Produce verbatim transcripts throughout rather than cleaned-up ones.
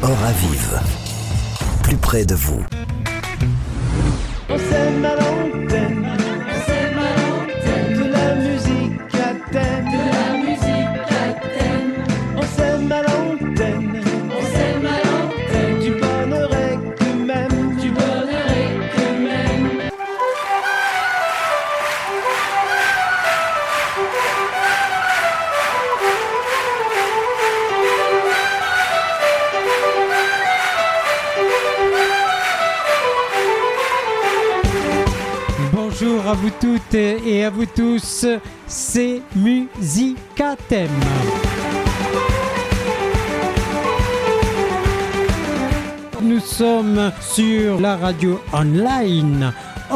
Oravive, plus près de vous. On s'aime à l'antenne, on s'aime à l'antenne, de la musique à thème, de la musique à thème. On s'aime à l'antenne, on s'aime à l'antenne, du bonheur et que même, du bonheur et que même. Bonjour à vous toutes et à vous tous, c'est Musica Thème. Nous sommes sur la radio online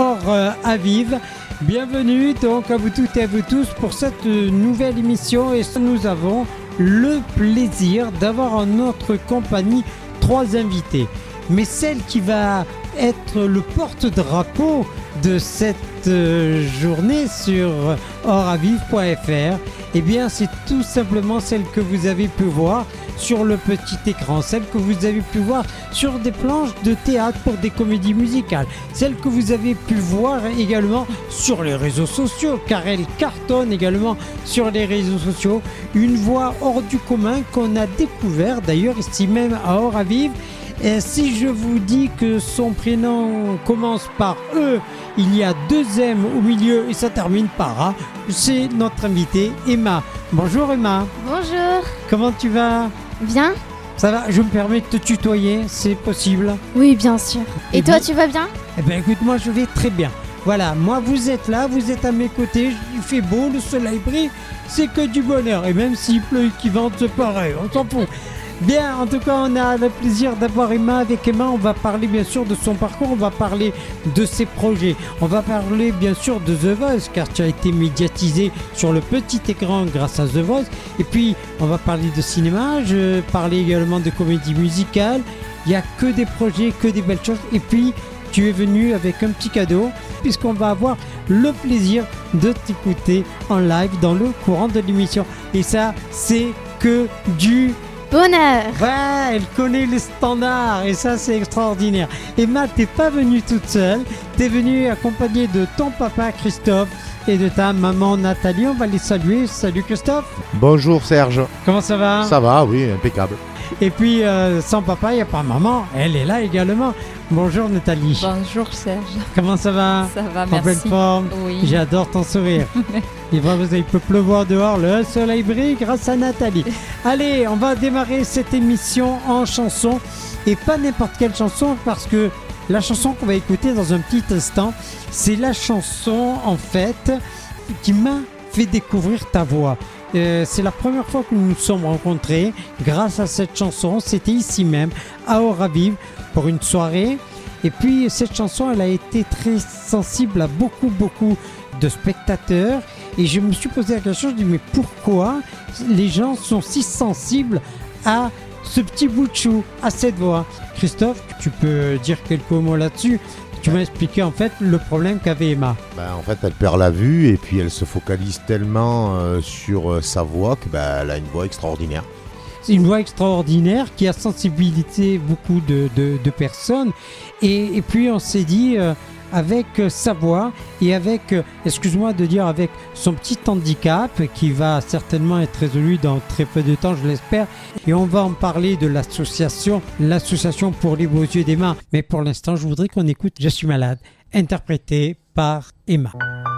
Oravive. Bienvenue donc à vous toutes et à vous tous pour cette nouvelle émission et nous avons le plaisir d'avoir en notre compagnie trois invités. Mais celle qui va être le porte-drapeau de cette euh, journée sur oravive point f r, eh bien c'est tout simplement celle que vous avez pu voir sur le petit écran, celle que vous avez pu voir sur des planches de théâtre pour des comédies musicales, celle que vous avez pu voir également sur les réseaux sociaux, car elle cartonne également sur les réseaux sociaux, une voix hors du commun qu'on a découvert d'ailleurs ici même à Oravive. Et si je vous dis que son prénom commence par E, il y a deux M au milieu et ça termine par A, c'est notre invitée Emma. Bonjour Emma. Bonjour. Comment tu vas ? Bien ? Ça va, je me permets de te tutoyer, c'est possible ? Oui, bien sûr. Et, Et toi, bien, tu vas bien ? Eh bien écoute, moi je vais très bien. Voilà, moi vous êtes là, vous êtes à mes côtés, il fait beau, le soleil brille, c'est que du bonheur. Et même s'il pleut, qu'il vente, c'est pareil, on s'en fout. Bien, en tout cas, on a le plaisir d'avoir Emma. Avec Emma, on va parler bien sûr de son parcours, on va parler de ses projets. On va parler bien sûr de The Voice, car tu as été médiatisé sur le petit écran grâce à The Voice. Et puis, on va parler de cinéma, je parlais également de comédie musicale. Il n'y a que des projets, que des belles choses. Et puis, tu es venu avec un petit cadeau, puisqu'on va avoir le plaisir de t'écouter en live dans le courant de l'émission. Et ça, c'est que du... bonheur. Ouais, elle connaît les standards et ça c'est extraordinaire. Emma, t'es pas venue toute seule, t'es venue accompagnée de ton papa Christophe et de ta maman Nathalie. On va les saluer. Salut Christophe. Bonjour Serge. Comment ça va ? Ça va, oui, impeccable. Et puis euh, sans papa, il n'y a pas maman, elle est là également. Bonjour Nathalie. Bonjour Serge. Comment ça va ? Ça va, En merci. pleine forme. Oui. J'adore ton sourire. Il va, il peut pleuvoir dehors, le soleil brille grâce à Nathalie. Allez, on va démarrer cette émission en chanson. Et pas n'importe quelle chanson, parce que la chanson qu'on va écouter dans un petit instant, c'est la chanson en fait qui m'a fait découvrir ta voix. Euh, c'est la première fois que nous nous sommes rencontrés grâce à cette chanson. C'était ici même à Oravive pour une soirée. Et puis cette chanson, elle a été très sensible à beaucoup, beaucoup de spectateurs. Et je me suis posé la question, je me dis mais pourquoi les gens sont si sensibles à ce petit bout de chou, à cette voix ? Christophe, tu peux dire quelques mots là-dessus ? Tu m'as expliqué en fait le problème qu'avait Emma. Ben, en fait, elle perd la vue et puis elle se focalise tellement euh, sur euh, sa voix qu'elle ben, a une voix extraordinaire. C'est une voix extraordinaire qui a sensibilisé beaucoup de, de, de personnes. Et, et puis on s'est dit, euh, avec sa voix et avec, euh, excuse-moi de dire, avec son petit handicap qui va certainement être résolu dans très peu de temps, je l'espère. Et on va en parler de l'association, l'association pour les beaux yeux d'Emma. Mais pour l'instant, je voudrais qu'on écoute Je suis malade, interprété par Emma.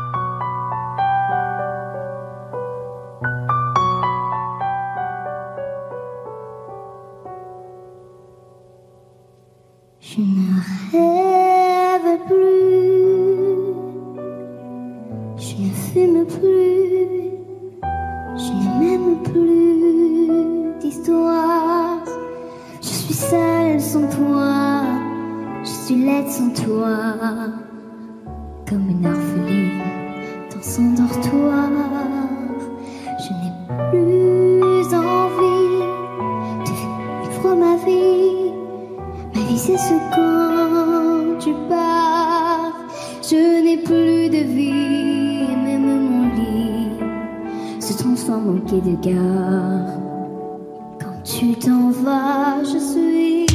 Je ne rêve plus, je ne fume plus, je n'ai même plus d'histoire. Je suis seule sans toi, je suis laide sans toi, comme une orpheline dans son dortoir. Je n'ai plus envie de vivre ma vie. Ma vie c'est ce quand tu pars. Je n'ai plus de vie, et même mon lit se transforme en quai de gare. Quand tu t'en vas, je suis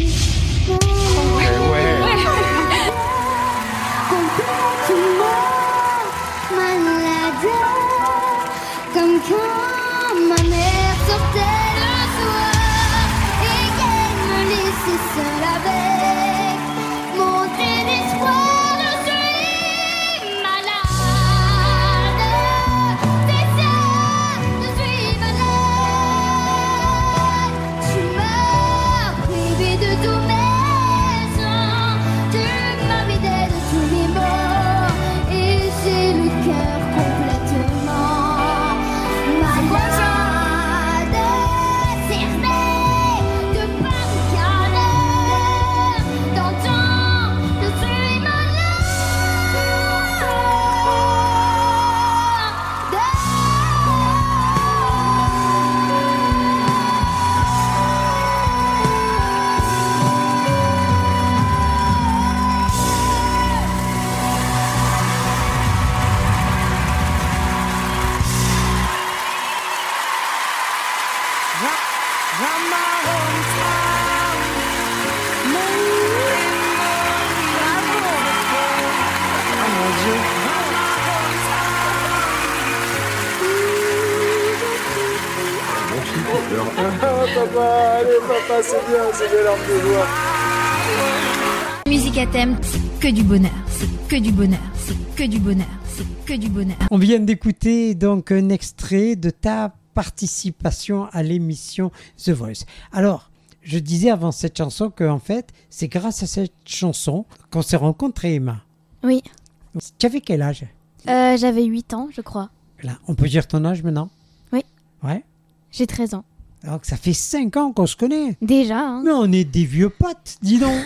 Papa, allez papa, c'est bien, c'est des larmes de joie. Musique à thème, c'est que du bonheur, c'est que du bonheur, c'est que du bonheur, c'est que du bonheur. On vient d'écouter donc un extrait de ta participation à l'émission The Voice. Alors, je disais avant cette chanson qu'en fait, c'est grâce à cette chanson qu'on s'est rencontrés, Emma. Oui. Tu avais quel âge? Euh, j'avais huit ans, je crois. Là, on peut dire ton âge maintenant? Oui. Ouais. J'ai treize ans. Alors que ça fait cinq ans qu'on se connaît. Déjà, hein. Mais on est des vieux potes, dis donc.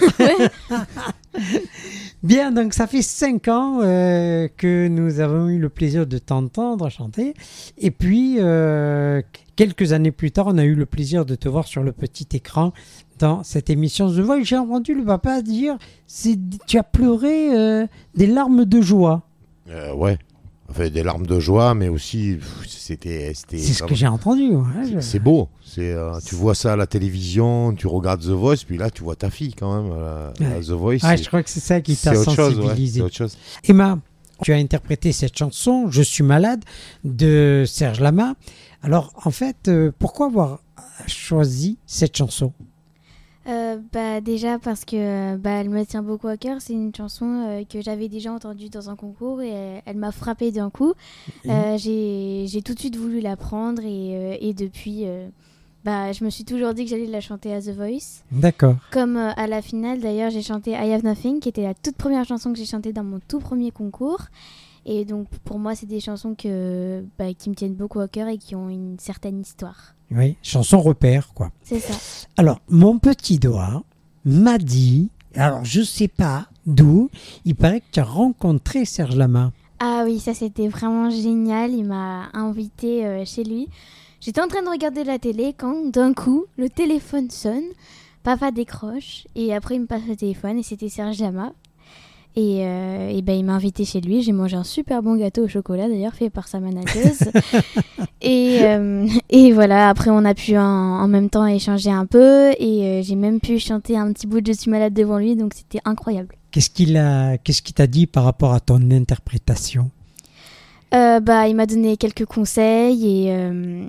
Bien, donc ça fait cinq ans euh, que nous avons eu le plaisir de t'entendre chanter. Et puis, euh, quelques années plus tard, on a eu le plaisir de te voir sur le petit écran dans cette émission The Voice. J'ai entendu le papa dire, c'est, tu as pleuré euh, des larmes de joie. Euh, ouais. Enfin, des larmes de joie, mais aussi, pff, c'était... c'était C'est ce comme- que j'ai entendu. Ouais, C'est- je- C'est beau. C'est, euh, tu vois ça à la télévision, tu regardes The Voice, puis là, tu vois ta fille quand même. euh, Ouais. à The Voice. Ah, c'est- je crois que c'est ça qui c'est t'a autre chose, ouais, sensibilisé. c'est autre chose. Emma, tu as interprété cette chanson « Je suis malade » de Serge Lama. Alors, en fait, euh, pourquoi avoir choisi cette chanson? Euh, bah, déjà parce que bah, elle me tient beaucoup à cœur. C'est une chanson euh, que j'avais déjà entendue dans un concours et euh, elle m'a frappée d'un coup. Euh, j'ai, j'ai tout de suite voulu la prendre et, euh, et depuis, euh, bah, je me suis toujours dit que j'allais la chanter à The Voice. D'accord. Comme euh, à la finale, d'ailleurs, j'ai chanté I Have Nothing, qui était la toute première chanson que j'ai chantée dans mon tout premier concours. Et donc, pour moi, c'est des chansons que, bah, qui me tiennent beaucoup à cœur et qui ont une certaine histoire. Oui, chanson repère, quoi. C'est ça. Alors, mon petit doigt m'a dit, alors je sais pas d'où, il paraît que tu as rencontré Serge Lama. Ah oui, ça c'était vraiment génial. Il m'a invité euh, chez lui. J'étais en train de regarder la télé quand d'un coup le téléphone sonne, papa décroche et après il me passe le téléphone et c'était Serge Lama. Et, euh, et ben il m'a invité chez lui. J'ai mangé un super bon gâteau au chocolat d'ailleurs fait par sa manageuse. et, euh, et voilà, après on a pu en, en même temps échanger un peu et euh, j'ai même pu chanter un petit bout de Je suis malade devant lui, donc c'était incroyable. Qu'est-ce qu'il a, qu'est-ce qu'il t'a dit par rapport à ton interprétation? Euh, bah, il m'a donné quelques conseils et... Euh,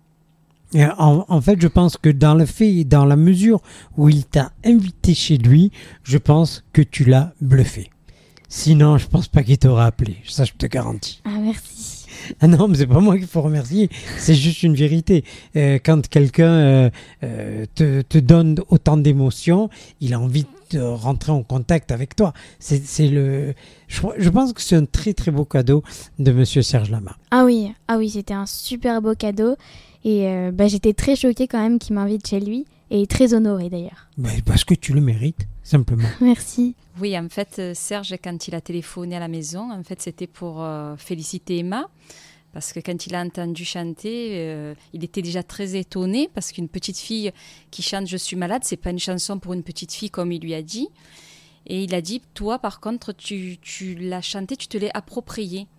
Et En, en fait, je pense que dans le fait, dans la mesure où il t'a invité chez lui, je pense que tu l'as bluffé. Sinon, je pense pas qu'il t'aura appelé. Ça, je te garantis. Ah, merci. Ah non, mais c'est pas moi qu'il faut remercier. C'est juste une vérité. Euh, quand quelqu'un euh, euh, te, te donne autant d'émotions, il a envie de rentrer en contact avec toi. C'est, c'est le. Je, je pense que c'est un très très beau cadeau de Monsieur Serge Lama. Ah oui, ah oui, c'était un super beau cadeau. Et euh, bah, j'étais très choquée quand même qu'il m'invite chez lui. Et très honorée d'ailleurs. Ben, parce que tu le mérites, simplement. Merci. Oui, en fait, euh, Serge, quand il a téléphoné à la maison, en fait, c'était pour euh, féliciter Emma. Parce que quand il a entendu chanter, euh, il était déjà très étonné. Parce qu'une petite fille qui chante « Je suis malade », c'est pas une chanson pour une petite fille comme il lui a dit. Et il a dit, toi, par contre, tu, tu l'as chanté, tu te l'es approprié.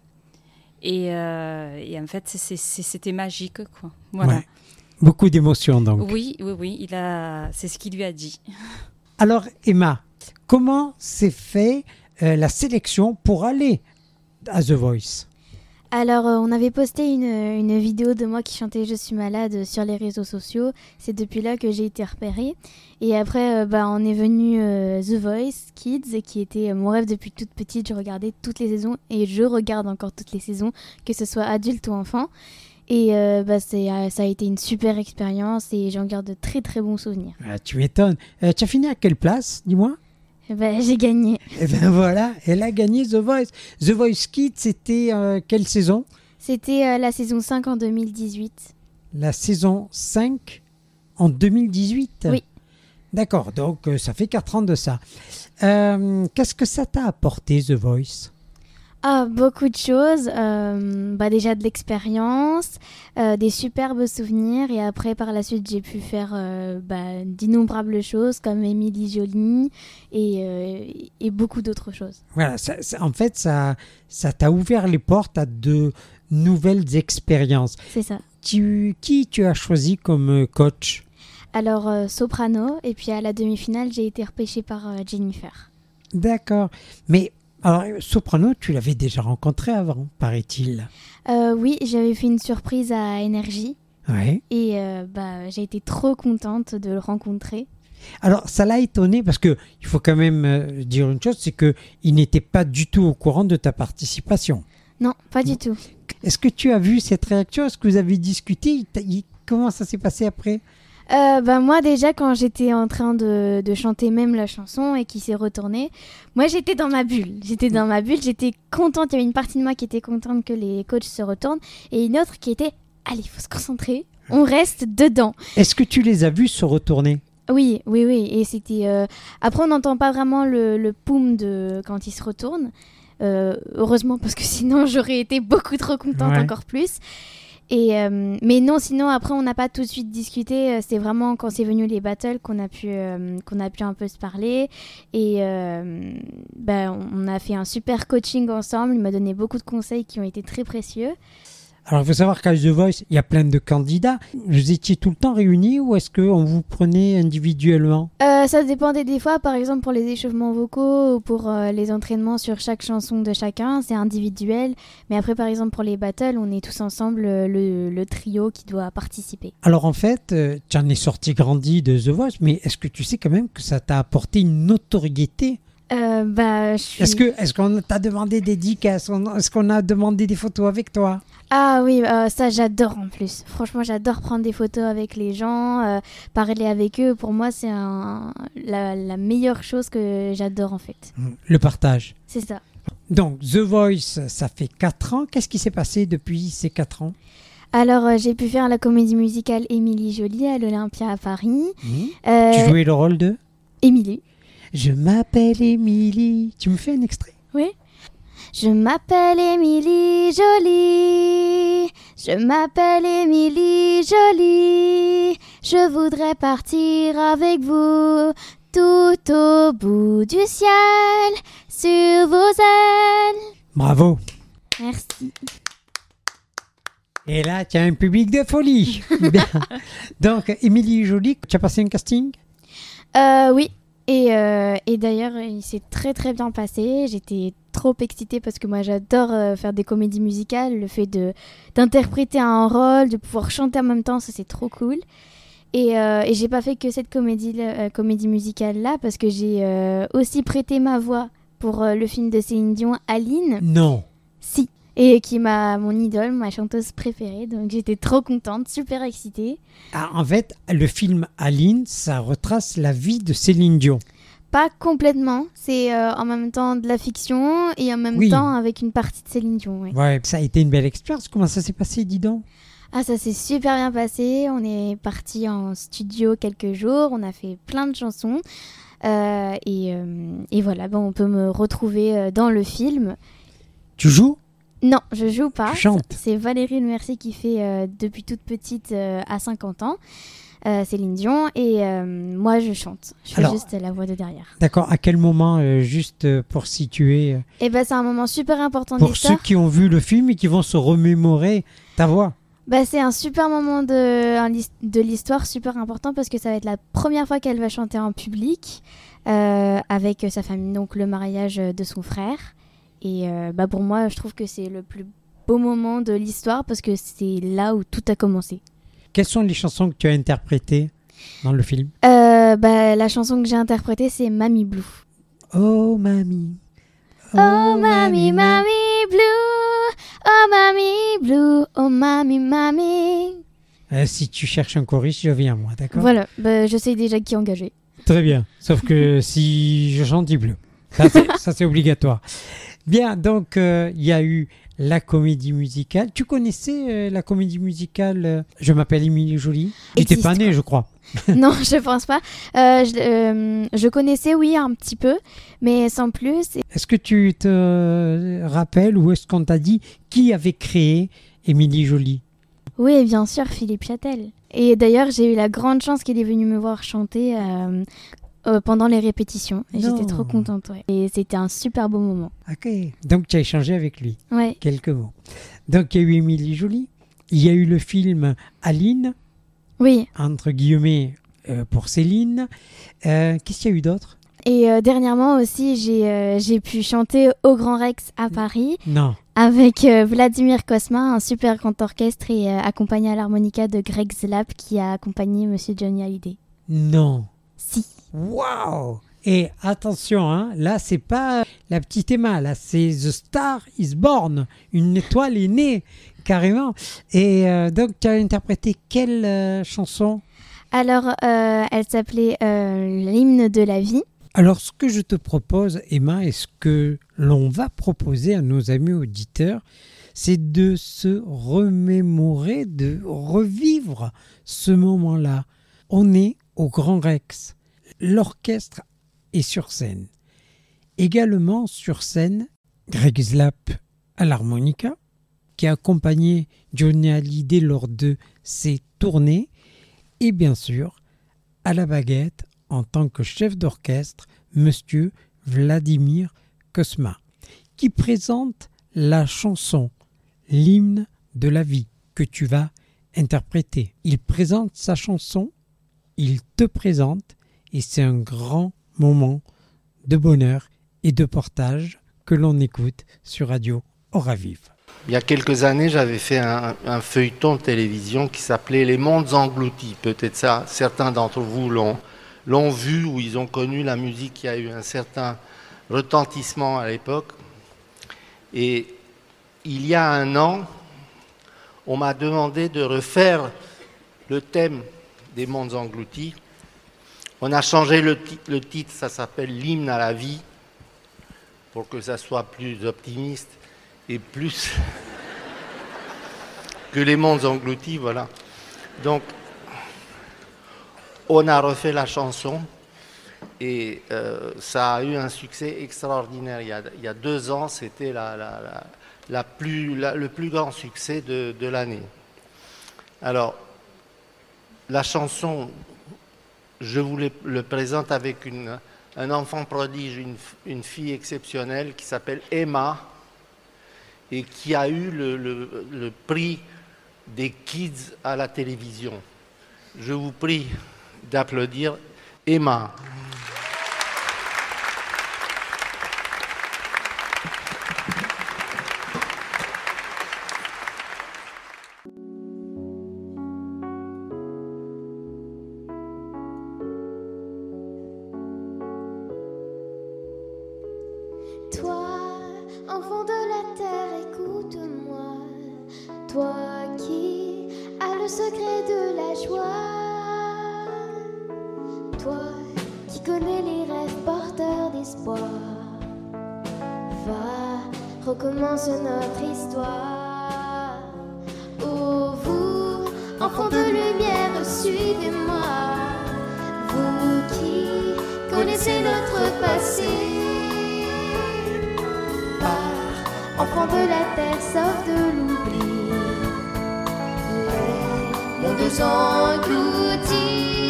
Et, euh, et en fait, c'est, c'est, c'était magique, quoi. Voilà. Ouais. Beaucoup d'émotions, donc. Oui, oui, oui, il a... c'est ce qu'il lui a dit. Alors, Emma, comment s'est fait euh, la sélection pour aller à The Voice? Alors, euh, on avait posté une, une vidéo de moi qui chantait « Je suis malade » sur les réseaux sociaux. C'est depuis là que j'ai été repérée. Et après, euh, bah, on est venu euh, The Voice Kids, qui était euh, mon rêve depuis toute petite. Je regardais toutes les saisons et je regarde encore toutes les saisons, que ce soit adulte ou enfant. Et euh, bah, c'est, euh, ça a été une super expérience et j'en garde de très très bons souvenirs. Ah, tu m'étonnes. Euh, tu as fini à quelle place, dis-moi? Bah, j'ai gagné. Et ben voilà, elle a gagné The Voice. The Voice Kids, c'était euh, quelle saison? C'était euh, la saison cinq en deux mille dix-huit. La saison cinq en deux mille dix-huit? Oui. D'accord, donc euh, ça fait quatre ans de ça. Euh, qu'est-ce que ça t'a apporté, The Voice? Ah, beaucoup de choses. Euh, bah déjà de l'expérience, euh, des superbes souvenirs. Et après, par la suite, j'ai pu faire euh, bah, d'innombrables choses comme Émilie Joly et, euh, et beaucoup d'autres choses. Voilà, ça, ça, en fait, ça, ça t'a ouvert les portes à de nouvelles expériences. C'est ça. Tu, qui tu as choisi comme coach? Alors euh, soprano, et puis à la demi-finale, j'ai été repêchée par euh, Jennifer. D'accord. Mais alors, soprano, tu l'avais déjà rencontré avant, paraît-il. Euh, oui, j'avais fait une surprise à Énergie. Ouais. Et euh, bah, j'ai été trop contente de le rencontrer. Alors, ça l'a étonné parce que il faut quand même euh, dire une chose, c'est qu'il n'était pas du tout au courant de ta participation. Non, pas du tout. Est-ce que tu as vu cette réaction? Est-ce que vous avez discuté? Il t'a- il- Comment ça s'est passé après? Euh, bah, moi, déjà, quand j'étais en train de, de chanter même la chanson et qu'il s'est retourné, moi, j'étais dans ma bulle. J'étais dans ma bulle, j'étais contente. Il y avait une partie de moi qui était contente que les coachs se retournent et une autre qui était « Allez, il faut se concentrer, on reste dedans ». Est-ce que tu les as vus se retourner? Oui, oui, oui. Et c'était. euh, Après, on n'entend pas vraiment le, le poum de quand il se retourne. Euh, heureusement, parce que sinon, j'aurais été beaucoup trop contente, Ouais. encore plus. Et euh, mais non, sinon, après, on n'a pas tout de suite discuté. Euh, C'est vraiment quand c'est venu les battles qu'on a pu, euh, qu'on a pu un peu se parler. Et euh, ben, on a fait un super coaching ensemble. Il m'a donné beaucoup de conseils qui ont été très précieux. Alors, il faut savoir qu'à The Voice, il y a plein de candidats. Vous étiez tout le temps réunis ou est-ce qu'on vous prenait individuellement? Euh, ça dépendait des fois, par exemple pour les échauffements vocaux ou pour euh, les entraînements sur chaque chanson de chacun, c'est individuel. Mais après, par exemple pour les battles, on est tous ensemble, euh, le, le trio qui doit participer. Alors, en fait, euh, tu en es sorti grandi de The Voice, mais est-ce que tu sais quand même que ça t'a apporté une notoriété? Euh, bah, je suis... Est-ce que, est-ce qu'on t'a demandé des dédicaces? Est-ce qu'on a demandé des photos avec toi? Ah oui, euh, ça j'adore en plus. Franchement, j'adore prendre des photos avec les gens, euh, parler avec eux. Pour moi, c'est un, la, la meilleure chose que j'adore en fait. Le partage. C'est ça. Donc, The Voice, ça fait quatre ans. Qu'est-ce qui s'est passé depuis ces quatre ans? Alors, euh, j'ai pu faire la comédie musicale Émilie Jolie à l'Olympia à Paris. Mmh. Euh, Tu jouais le rôle de Émilie. Je m'appelle Émilie. Tu me fais un extrait? Oui. Je m'appelle Émilie Jolie, je m'appelle Émilie Jolie, je voudrais partir avec vous tout au bout du ciel, sur vos ailes. Bravo. Merci. Et là, tu as un public de folie. Bien. Donc, Émilie Jolie, tu as passé un casting? Euh, oui. Et, euh, et d'ailleurs, il s'est très très bien passé. J'étais trop excitée parce que moi j'adore euh, faire des comédies musicales. Le fait de, d'interpréter un rôle, de pouvoir chanter en même temps, ça c'est trop cool. Et, euh, et j'ai pas fait que cette comédie, euh, comédie musicale là parce que j'ai euh, aussi prêté ma voix pour euh, le film de Céline Dion, Aline. Non. Si. Et qui est ma, mon idole, ma chanteuse préférée. Donc j'étais trop contente, super excitée. Ah, en fait, le film Aline, ça retrace la vie de Céline Dion. Pas complètement, c'est euh, en même temps de la fiction et en même Oui. temps avec une partie de Céline Dion. Ouais. Ouais, ça a été une belle expérience. Comment ça s'est passé, dis donc? Ah, ça s'est super bien passé. On est parti en studio quelques jours, on a fait plein de chansons. Euh, et, euh, et voilà, bon, on peut me retrouver euh, dans le film. Tu joues? Non, je joue pas. Tu chantes? C'est Valérie Le Mercier qui fait euh, depuis toute petite euh, à cinquante ans. Euh, Céline Dion et euh, moi je chante. Je fais Alors, juste la voix de derrière. D'accord. À quel moment, euh, juste euh, pour situer, euh, Et ben c'est un moment super important de pour l'histoire. ceux qui ont vu le film et qui vont se remémorer ta voix? Bah, c'est un super moment de, un lis- de l'histoire super important parce que ça va être la première fois qu'elle va chanter en public euh, avec sa famille, donc le mariage de son frère. Et euh, bah, pour moi, je trouve que c'est le plus beau moment de l'histoire parce que c'est là où tout a commencé. Quelles sont les chansons que tu as interprétées dans le film? Euh, bah, la chanson que j'ai interprétée, c'est Mamie Blue. Oh, mamie. Oh, mamie, mamie blue, oh, mamie blue, oh, mamie, mamie. Euh, si tu cherches un choriste, je viens moi, d'accord? Voilà, bah, je sais déjà qui engager. Très bien. Sauf que si je chante, il pleut. Ça, c'est, ça, c'est obligatoire. Bien, donc il euh, y a eu la comédie musicale. Tu connaissais euh, la comédie musicale euh, Je m'appelle Émilie Jolie? Tu n'étais pas née, je crois. Non, je pense pas. Euh, je, euh, je connaissais, oui, un petit peu, mais sans plus. Est-ce que tu te rappelles ou est-ce qu'on t'a dit qui avait créé Émilie Jolie? Oui, bien sûr, Philippe Châtel. Et d'ailleurs, j'ai eu la grande chance qu'il est venu me voir chanter euh, euh, pendant les répétitions. Et Non. j'étais trop contente, ouais. Et c'était un super beau moment. Ok. Donc tu as échangé avec lui. Ouais. Quelques mots. Donc il y a eu Émilie Jolie. Il y a eu le film Aline. Oui. Entre guillemets, euh, pour Céline. Euh, qu'est-ce qu'il y a eu d'autre? Et euh, dernièrement aussi, j'ai, euh, j'ai pu chanter au Grand Rex à Paris. Non. Avec euh, Vladimir Cosma, un super grand orchestre et euh, accompagné à l'harmonica de Greg Zlap qui a accompagné Monsieur Johnny Hallyday. Non. Si. Waouh! Et attention, hein, là, c'est pas la petite Emma, là, c'est The Star is Born. Une étoile est née, carrément. Et euh, donc, tu as interprété quelle euh, chanson? Alors, euh, elle s'appelait euh, L'hymne de la vie. Alors, ce que je te propose, Emma, et ce que l'on va proposer à nos amis auditeurs, c'est de se remémorer, de revivre ce moment-là. On est au Grand Rex. L'orchestre est sur scène. Également sur scène, Greg Zlap à l'harmonica, qui a accompagné Johnny Hallyday lors de ses tournées, et bien sûr, à la baguette, en tant que chef d'orchestre, Monsieur Vladimir Cosma, qui présente la chanson « L'hymne de la vie » que tu vas interpréter. Il présente sa chanson, il te présente, et c'est un grand moment de bonheur et de portage que l'on écoute sur Radio Oravive. Il y a quelques années, j'avais fait un, un feuilleton de télévision qui s'appelait « Les mondes engloutis ». Peut-être ça, certains d'entre vous l'ont, l'ont vu ou ils ont connu la musique qui a eu un certain retentissement à l'époque. Et il y a un an, on m'a demandé de refaire le thème des mondes engloutis. On a changé le, t- le titre, ça s'appelle « L'hymne à la vie », pour que ça soit plus optimiste et plus que les mondes engloutis, voilà. Donc, on a refait la chanson et euh, ça a eu un succès extraordinaire. Il y a, il y a deux ans, c'était la, la, la, la plus, la, le plus grand succès de, de l'année. Alors, la chanson, je vous le, le présente avec une, un enfant prodige, une, une fille exceptionnelle qui s'appelle Emma et qui a eu le, le, le prix des kids à la télévision. Je vous prie d'applaudir Emma. Toi, enfant de la terre, écoute-moi. Toi qui as le secret de la joie. Toi qui connais les rêves porteurs d'espoir. Va, recommence notre histoire. Oh vous, enfants de lumière, suivez-moi. Vous qui connaissez notre passé. Enfants de la terre, sauf de l'oubli. Les mondes engloutis.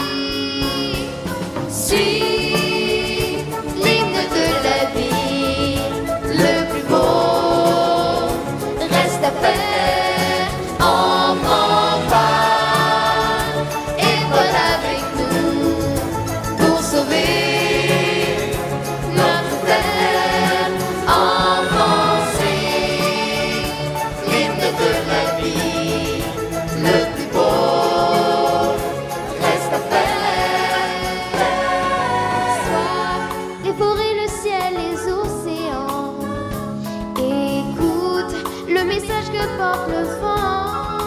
Suis l'hymne de la vie, le plus beau reste à faire en grand pas. Et voilà avec nous pour sauver notre terre en pensée. Porte le vent,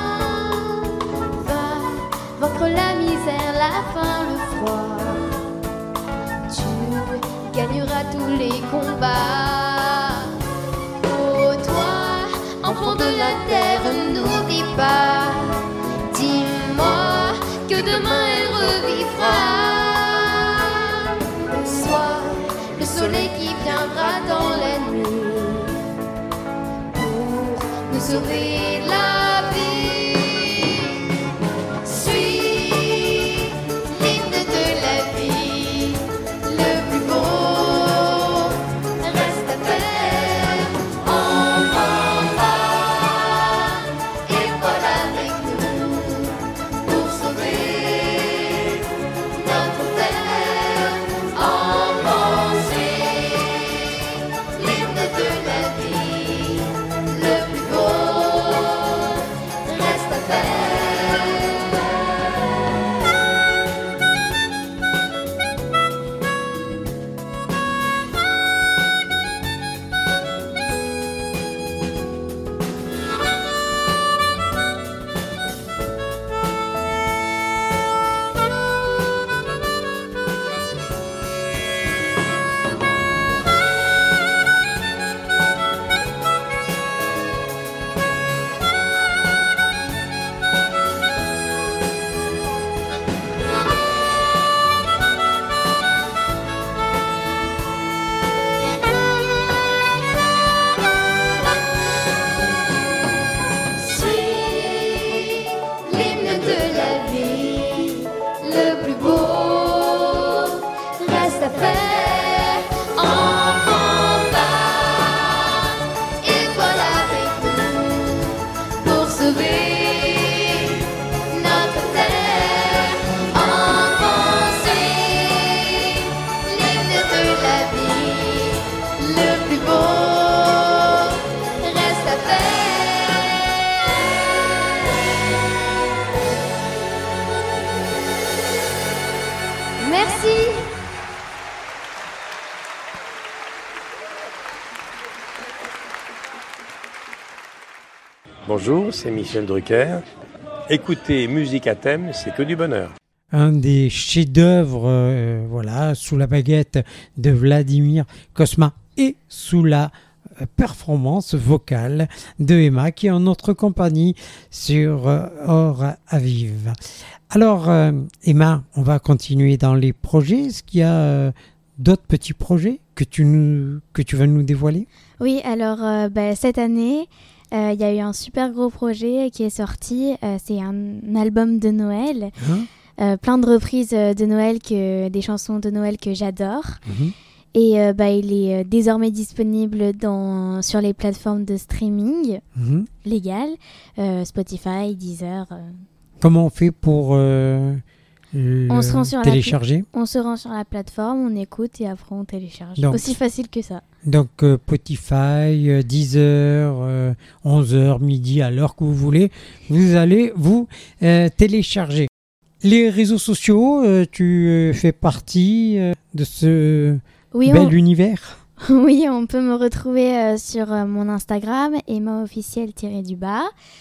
va vaincre la misère, la faim, le froid. Tu gagneras tous les combats. Oh toi, enfant de la terre, n'oublie pas. Dis-moi que demain elle revivra. Sois le soleil qui viendra dans la nuit. Sauver la vie. Suis l'hymne de la vie, le plus beau reste à faire en grand pas. Et voilà avec nous pour sauver Merci. Bonjour, c'est Michel Drucker. Écoutez Musique à thème, c'est que du bonheur. Un des chefs-d'œuvre, euh, voilà, sous la baguette de Vladimir Cosma et sous la euh, performance vocale de Emma qui est en notre compagnie sur euh, Or Aviv. Alors, euh, Emma, on va continuer dans les projets. Est-ce qu'il y a euh, d'autres petits projets que tu, nous, que tu vas nous dévoiler? Oui, alors euh, bah, cette année, il euh, y a eu un super gros projet qui est sorti. Euh, c'est un album de Noël. Hein? Euh, plein de reprises de Noël, que, des chansons de Noël que j'adore. Mmh. Et euh, bah, il est désormais disponible dans, sur les plateformes de streaming mmh. légales, euh, Spotify, Deezer. Euh. Comment on fait pour euh, le on se rend sur télécharger la, On se rend sur la plateforme, on écoute et après on télécharge. Donc, aussi facile que ça. Donc euh, Spotify, euh, Deezer, euh, onze heures, midi, à l'heure que vous voulez, vous allez vous euh, télécharger. Les réseaux sociaux, euh, tu euh, fais partie euh, de ce oui, bel on... univers. Oui, on peut me retrouver euh, sur euh, mon Instagram, Emma officiel-du-bas.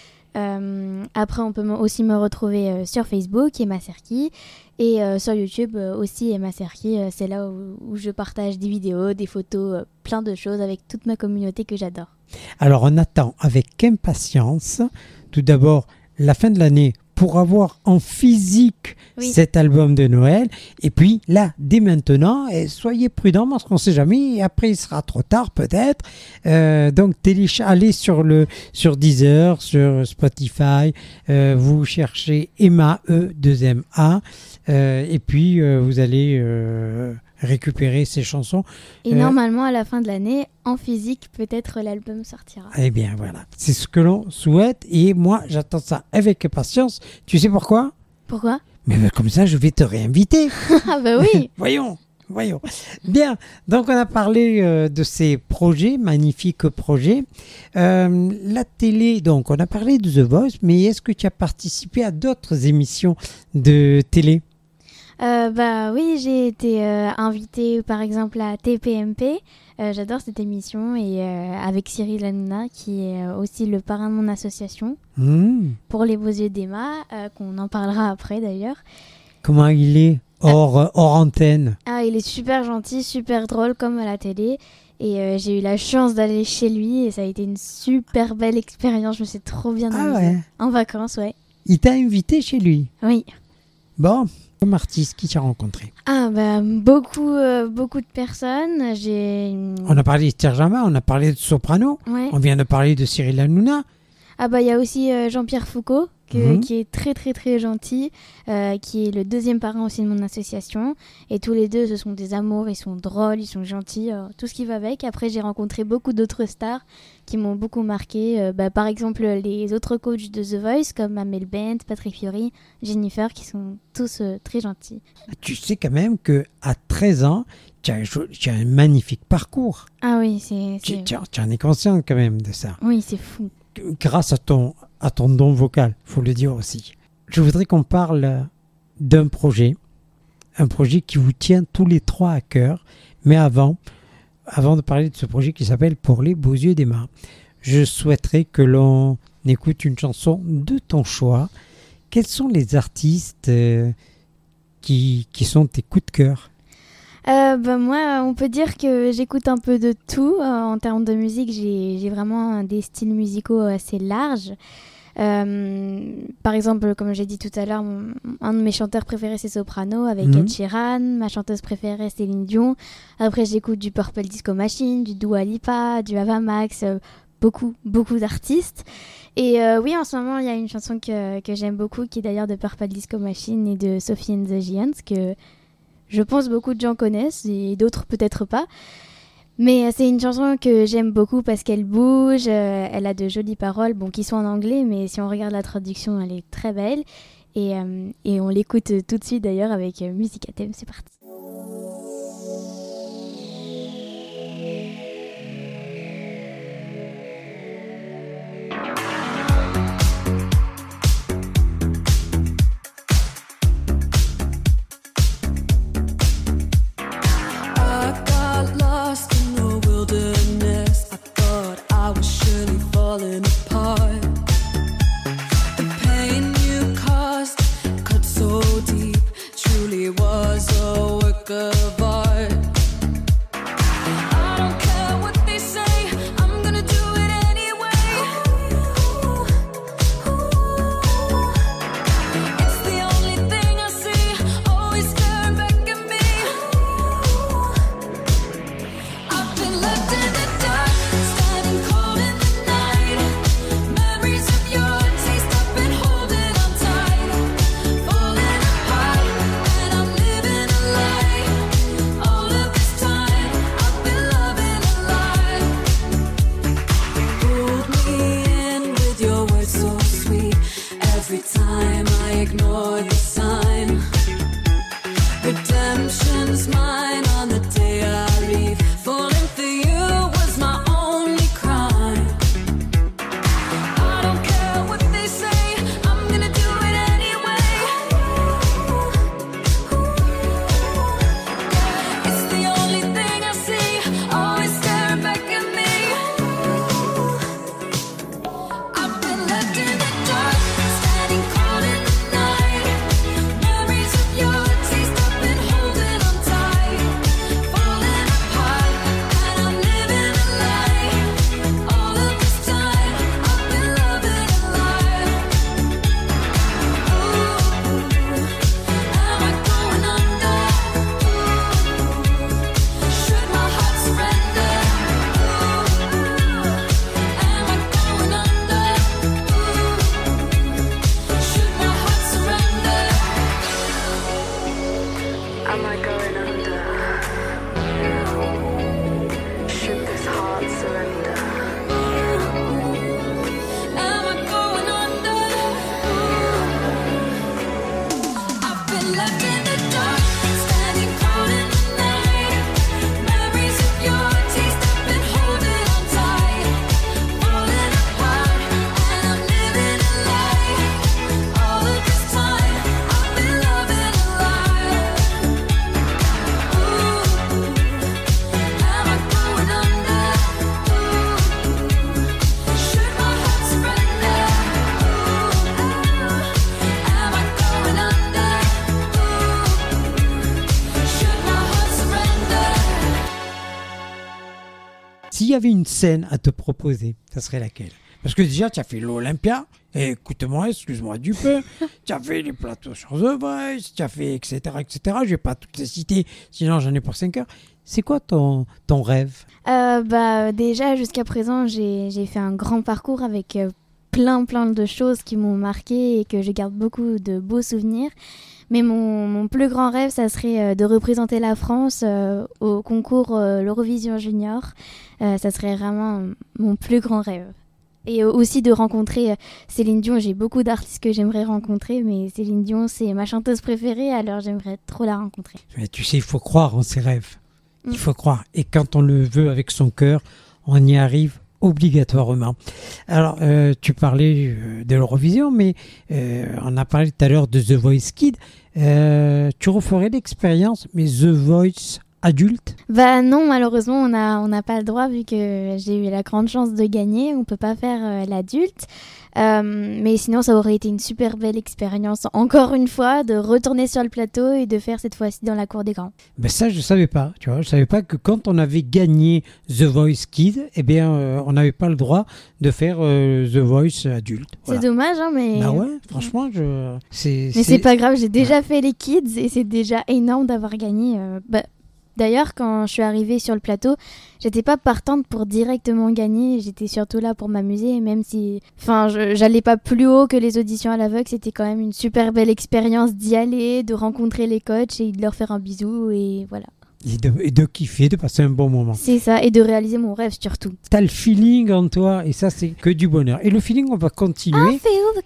Euh, après, on peut m- aussi me retrouver euh, sur Facebook, Emma Serki. Et euh, sur YouTube euh, aussi, Emma Serki. Euh, c'est là où, où je partage des vidéos, des photos, euh, plein de choses avec toute ma communauté que j'adore. Alors, on attend avec impatience, tout d'abord, la fin de l'année pour avoir en physique oui. cet album de Noël. Et puis là, dès maintenant, eh, soyez prudents parce qu'on ne sait jamais. Et après, il sera trop tard peut-être. Euh, donc, téléchargez, allez sur, le, sur Deezer, sur Spotify. Euh, vous cherchez Emma, E deux M A. Euh, et puis, euh, vous allez euh, récupérer ces chansons. Et euh, normalement, à la fin de l'année, en physique, peut-être l'album sortira. Eh bien, voilà. C'est ce que l'on souhaite. Et moi, j'attends ça avec impatience. Tu sais pourquoi? Pourquoi? Mais ben, comme ça, je vais te réinviter. Ah bah oui. Voyons, voyons. Bien, donc on a parlé euh, de ces projets, magnifiques projets. Euh, la télé, donc on a parlé de The Voice, mais est-ce que tu as participé à d'autres émissions de télé? Euh, bah oui, j'ai été euh, invitée par exemple à T P M P. Euh, j'adore cette émission et euh, avec Cyril Hanouna qui est aussi le parrain de mon association mmh. pour les beaux yeux d'Emma, euh, qu'on en parlera après d'ailleurs. Comment il est hors, euh, hors antenne? Ah, il est super gentil, super drôle comme à la télé. Et euh, j'ai eu la chance d'aller chez lui et ça a été une super belle expérience. Je me suis trop bien amusée. Ah ouais. En vacances, ouais. Il t'a invité chez lui? Oui. Bon, comme artiste, qui t'as rencontré? Ah bah beaucoup, euh, beaucoup de personnes. J'ai. On a parlé de Terjama, on a parlé de Soprano. Ouais. On vient de parler de Cyril Hanouna. Ah bah il y a aussi euh, Jean-Pierre Foucault que, mmh. qui est très très très gentil, euh, qui est le deuxième parrain aussi de mon association. Et tous les deux, ce sont des amours, ils sont drôles, ils sont gentils, euh, tout ce qui va avec. Après, j'ai rencontré beaucoup d'autres stars qui m'ont beaucoup marqué. Euh, bah, par exemple, les autres coachs de The Voice comme Amel Bent, Patrick Fiori, Jennifer, qui sont tous euh, très gentils. Tu sais quand même qu'à treize ans, tu as, tu as un magnifique parcours. Ah oui, c'est... Tu, tu, tu en es consciente quand même de ça. Oui, c'est fou. Grâce à ton, à ton don vocal, il faut le dire aussi. Je voudrais qu'on parle d'un projet, un projet qui vous tient tous les trois à cœur. Mais avant, avant de parler de ce projet qui s'appelle Pour les beaux yeux d'Emma, je souhaiterais que l'on écoute une chanson de ton choix. Quels sont les artistes euh, qui, qui sont tes coups de cœur? Euh, bah moi, on peut dire que j'écoute un peu de tout. Euh, en termes de musique, j'ai, j'ai vraiment des styles musicaux assez larges. Euh, par exemple, comme j'ai dit tout à l'heure, mon, un de mes chanteurs préférés, c'est Soprano, avec mmh. Ed Sheeran. Ma chanteuse préférée, c'est Céline Dion. Après, j'écoute du Purple Disco Machine, du Dua Lipa, du Ava Max, euh, beaucoup, beaucoup d'artistes. Et euh, oui, en ce moment, il y a une chanson que, que j'aime beaucoup, qui est d'ailleurs de Purple Disco Machine et de Sophie and the Giants, que je pense beaucoup de gens connaissent et d'autres peut-être pas. Mais c'est une chanson que j'aime beaucoup parce qu'elle bouge, euh, elle a de jolies paroles, bon, qui sont en anglais, mais si on regarde la traduction, elle est très belle. Et, euh, et on l'écoute tout de suite d'ailleurs avec euh, Musique à thème, c'est parti. S'il y avait une scène à te proposer, ça serait laquelle? Parce que déjà, tu as fait l'Olympia, et écoute-moi, excuse-moi du peu, tu as fait les plateaux sur The Voice, tu as fait et cetera et cetera. Je ne vais pas toutes les citer, sinon j'en ai pour cinq heures. C'est quoi ton, ton rêve? euh, bah, Déjà, jusqu'à présent, j'ai, j'ai fait un grand parcours avec euh, plein, plein de choses qui m'ont marqué et que je garde beaucoup de beaux souvenirs. Mais mon, mon plus grand rêve, ça serait euh, de représenter la France euh, au concours euh, l'Eurovision Junior. Euh, ça serait vraiment mon plus grand rêve. Et aussi de rencontrer Céline Dion. J'ai beaucoup d'artistes que j'aimerais rencontrer, mais Céline Dion, c'est ma chanteuse préférée, alors j'aimerais trop la rencontrer. Mais tu sais, il faut croire en ses rêves. Mm. Il faut croire. Et quand on le veut avec son cœur, on y arrive obligatoirement. Alors, euh, tu parlais euh, de l'Eurovision, mais euh, on a parlé tout à l'heure de The Voice Kids. Euh, tu referais l'expérience, mais The Voice adulte? Bah non, malheureusement, on n'a on n'a pas le droit vu que j'ai eu la grande chance de gagner. On peut pas faire euh, l'adulte. Euh, mais sinon, ça aurait été une super belle expérience, encore une fois, de retourner sur le plateau et de faire cette fois-ci dans la cour des grands. Ben ça, je savais pas. Tu vois, je savais pas que quand on avait gagné The Voice Kids, eh bien, euh, on n'avait pas le droit de faire euh, The Voice adulte. Voilà. C'est dommage, hein, mais. Bah ouais, franchement, je. C'est, mais c'est... c'est pas grave. J'ai déjà ouais. fait les kids et c'est déjà énorme d'avoir gagné. Euh, bah, D'ailleurs, quand je suis arrivée sur le plateau, j'étais pas partante pour directement gagner. J'étais surtout là pour m'amuser, même si, enfin, je, j'allais pas plus haut que les auditions à l'aveugle. C'était quand même une super belle expérience d'y aller, de rencontrer les coachs et de leur faire un bisou et voilà. Et de, et de kiffer, de passer un bon moment. C'est ça, et de réaliser mon rêve surtout. T'as le feeling en toi, et ça, c'est que du bonheur. Et le feeling, on va continuer. I feel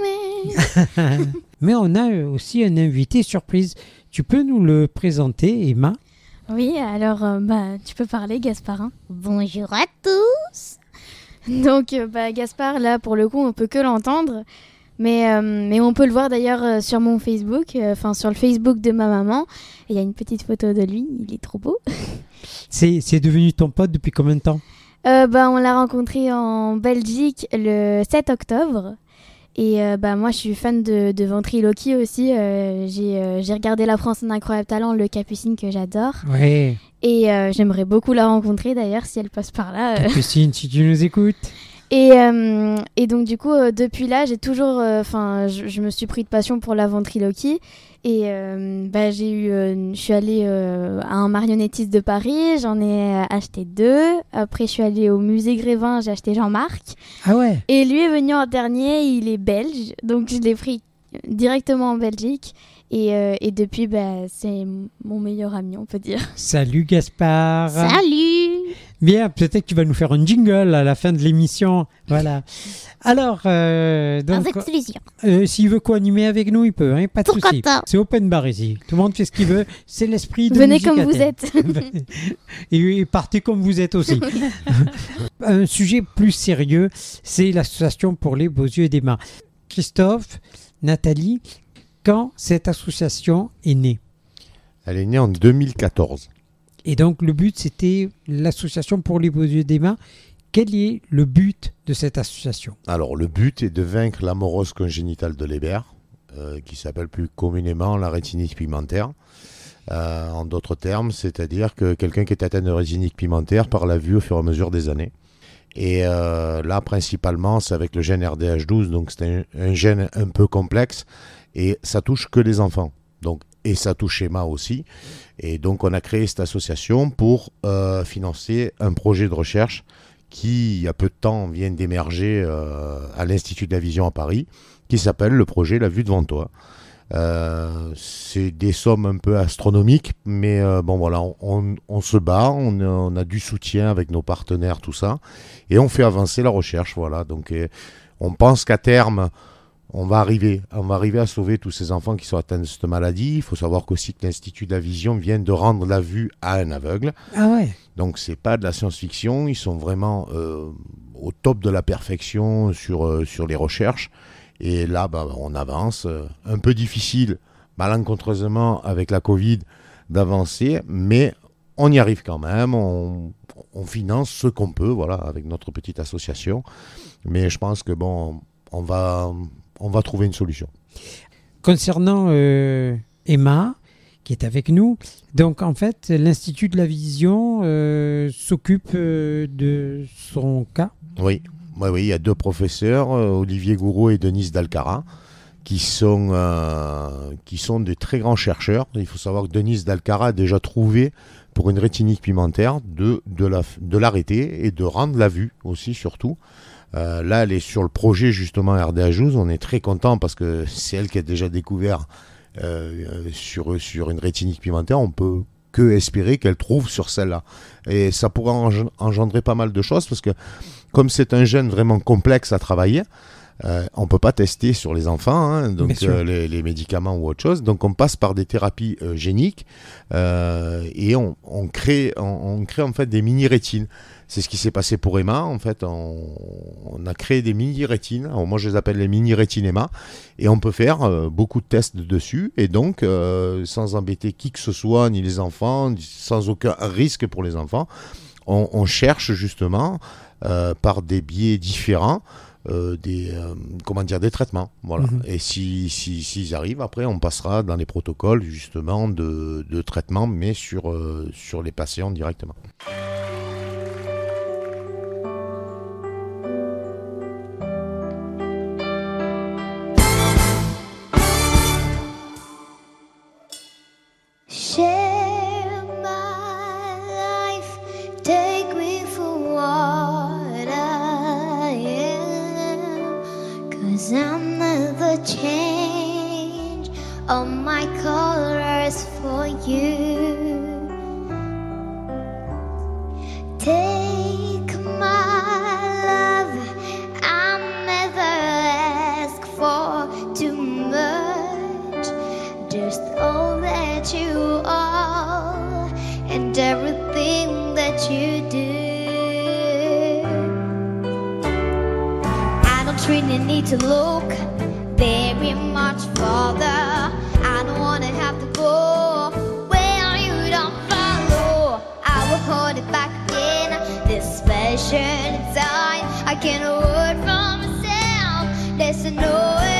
the coming. Mais on a aussi un invité surprise. Tu peux nous le présenter, Emma? Oui, alors euh, bah, tu peux parler, Gasparin. Bonjour à tous. Donc, euh, bah, Gaspard, là, pour le coup, on peut que l'entendre. Mais, euh, mais on peut le voir d'ailleurs euh, sur mon Facebook, enfin euh, sur le Facebook de ma maman. Il y a une petite photo de lui, il est trop beau. C'est, c'est devenu ton pote depuis combien de temps? euh, bah, On l'a rencontré en Belgique le sept octobre. Et euh, bah, moi, je suis fan de, de ventriloquie aussi. Euh, j'ai, euh, j'ai regardé La France en incroyable talent, le Capucine que j'adore. Ouais. Et euh, j'aimerais beaucoup la rencontrer d'ailleurs si elle passe par là. Euh. Capucine, si tu nous écoutes. Et, euh, et donc du coup, euh, depuis là, j'ai toujours, enfin, euh, je, je me suis pris de passion pour la ventriloquie. Et euh, bah, j'ai eu, euh, je suis allée euh, à un marionnettiste de Paris, j'en ai acheté deux. Après, je suis allée au musée Grévin, j'ai acheté Jean-Marc. Ah ouais. Et lui est venu en dernier, il est belge, donc je l'ai pris directement en Belgique. Et, euh, et depuis, bah, c'est mon meilleur ami, on peut dire. Salut Gaspard. Salut. Bien, peut-être que tu vas nous faire un jingle à la fin de l'émission. Voilà. Alors, euh, donc, avec plaisir. Euh, s'il veut co-animer avec nous, il peut, hein, pas de Pourquoi souci. pas. C'est open bar ici. Tout le monde fait ce qu'il veut. C'est l'esprit de Venez Musique comme à vous thème. êtes. et, et partez comme vous êtes aussi. Un sujet plus sérieux, c'est l'association pour les beaux yeux d'Emma. Christophe, Nathalie, quand cette association est née? Elle est née en deux mille quatorze. Et donc le but, c'était l'association pour les beaux yeux d'Emma. Quel est le but de cette association? Alors le but est de vaincre l'amorose congénitale de Leber, euh, qui s'appelle plus communément la rétinite pigmentaire. Euh, en d'autres termes, c'est-à-dire que quelqu'un qui est atteint de rétinite pigmentaire perd la vue au fur et à mesure des années. Et euh, là, principalement, c'est avec le gène R D H douze, donc c'est un, un gène un peu complexe, et ça touche que les enfants. Donc, et ça touche Emma aussi. Et donc, on a créé cette association pour euh, financer un projet de recherche qui, il y a peu de temps, vient d'émerger euh, à l'Institut de la Vision à Paris, qui s'appelle le projet La Vue devant toi. Euh, c'est des sommes un peu astronomiques, mais euh, bon voilà, on, on, on se bat, on, on a du soutien avec nos partenaires, tout ça, et on fait avancer la recherche, voilà. Donc, et, on pense qu'à terme, on va arriver, on va arriver à sauver tous ces enfants qui sont atteints de cette maladie. Il faut savoir qu'aussi que l'Institut de la Vision vient de rendre la vue à un aveugle. Ah ouais. Donc c'est pas de la science-fiction, ils sont vraiment euh, au top de la perfection sur, euh, sur les recherches. Et là, bah, on avance. Euh, un peu difficile, malencontreusement, avec la Covid, d'avancer, mais on y arrive quand même. On, on finance ce qu'on peut, voilà, avec notre petite association. Mais je pense que bon, on va... on va trouver une solution. Concernant euh, Emma, qui est avec nous. Donc en fait, l'Institut de la Vision euh, s'occupe euh, de son cas. Oui. Oui, oui, il y a deux professeurs, euh, Olivier Gouraud et Denise Dalcara, qui sont, euh, qui sont des très grands chercheurs. Il faut savoir que Denise Dalcara a déjà trouvé, pour une rétinite pigmentaire, de, de, la, de l'arrêter et de rendre la vue aussi, surtout. Euh, là, elle est sur le projet, justement, R D A Jouze. On est très content parce que c'est elle qui a déjà découvert euh, sur, sur une rétinite pigmentaire. On peut que espérer qu'elle trouve sur celle-là. Et ça pourra engendrer pas mal de choses parce que comme c'est un gène vraiment complexe à travailler, euh, on ne peut pas tester sur les enfants, hein, donc euh, les, les médicaments ou autre chose. Donc on passe par des thérapies euh, géniques euh, et on, on, crée, on, on crée en fait des mini-rétines. C'est ce qui s'est passé pour Emma. En fait, on, on a créé des mini-rétines. Alors, moi, je les appelle les mini-rétines Emma. Et on peut faire euh, beaucoup de tests dessus. Et donc, euh, sans embêter qui que ce soit, ni les enfants, sans aucun risque pour les enfants, on, on cherche justement, euh, par des biais différents, euh, des, euh, comment dire, des traitements. Voilà. Mm-hmm. Et si, si, s'ils arrivent, après, on passera dans les protocoles justement de, de traitement, mais sur, euh, sur les patients directement. Share my life, take me for what I am, 'cause I'm never change all my colors for you. Take my love, I never ask for too much, just all that you are and everything that you do. I don't really need to look very much further. I don't wanna have to go where you don't follow. I will hold it back again, this passion inside. I can't word for myself, there's no way.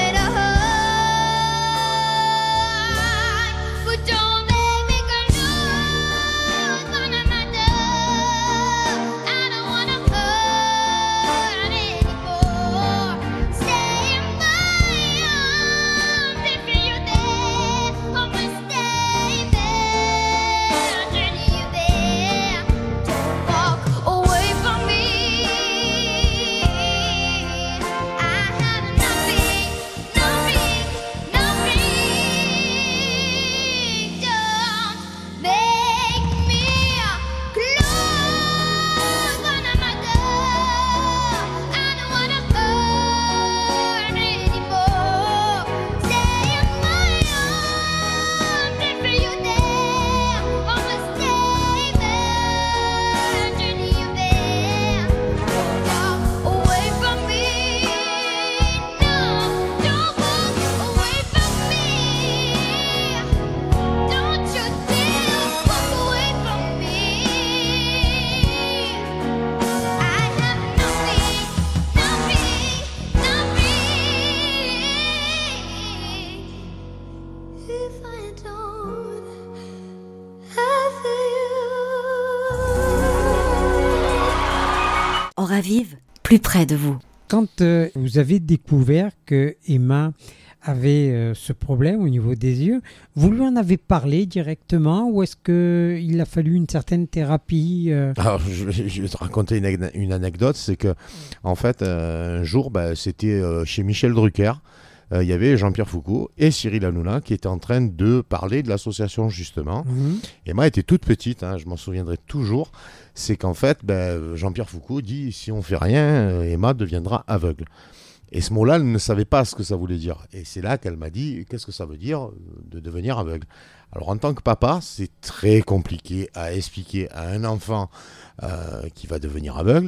Aura Vive, plus près de vous. Quand euh, vous avez découvert que Emma avait euh, ce problème au niveau des yeux, vous lui en avez parlé directement ou est-ce qu'il a fallu une certaine thérapie euh... Alors, je, je vais te raconter une, une anecdote, c'est que en fait, euh, un jour, bah, c'était euh, chez Michel Drucker. Il euh, y avait Jean-Pierre Foucault et Cyril Hanouna qui étaient en train de parler de l'association justement. Mmh. Emma était toute petite, hein, je m'en souviendrai toujours. C'est qu'en fait, ben, Jean-Pierre Foucault dit « si on ne fait rien, Emma deviendra aveugle ». Et ce mot-là, elle ne savait pas ce que ça voulait dire. Et c'est là qu'elle m'a dit « qu'est-ce que ça veut dire de devenir aveugle ?» Alors en tant que papa, c'est très compliqué à expliquer à un enfant euh, qui va devenir aveugle.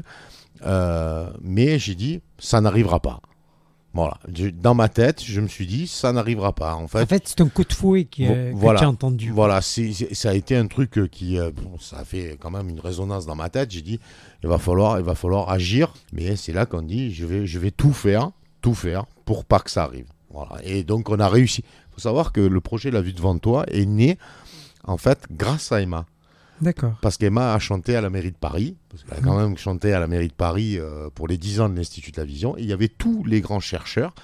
Euh, mais j'ai dit « ça n'arrivera pas ». Voilà, dans ma tête, je me suis dit, ça n'arrivera pas. En fait, en fait c'est un coup de fouet qui, euh, voilà, que tu as entendu. Voilà, c'est, c'est, ça a été un truc qui, euh, bon, ça a fait quand même une résonance dans ma tête. J'ai dit, il va falloir, il va falloir agir. Mais c'est là qu'on dit, je vais, je vais tout faire, tout faire pour pas que ça arrive. Voilà. Et donc on a réussi. Il faut savoir que le projet La Vue devant toi est né en fait, grâce à Emma. D'accord. Parce qu'Emma a chanté à la mairie de Paris, parce qu'elle a quand même chanté à la mairie de Paris euh, pour les dix ans de l'Institut de la Vision, et il y avait tous les grands chercheurs,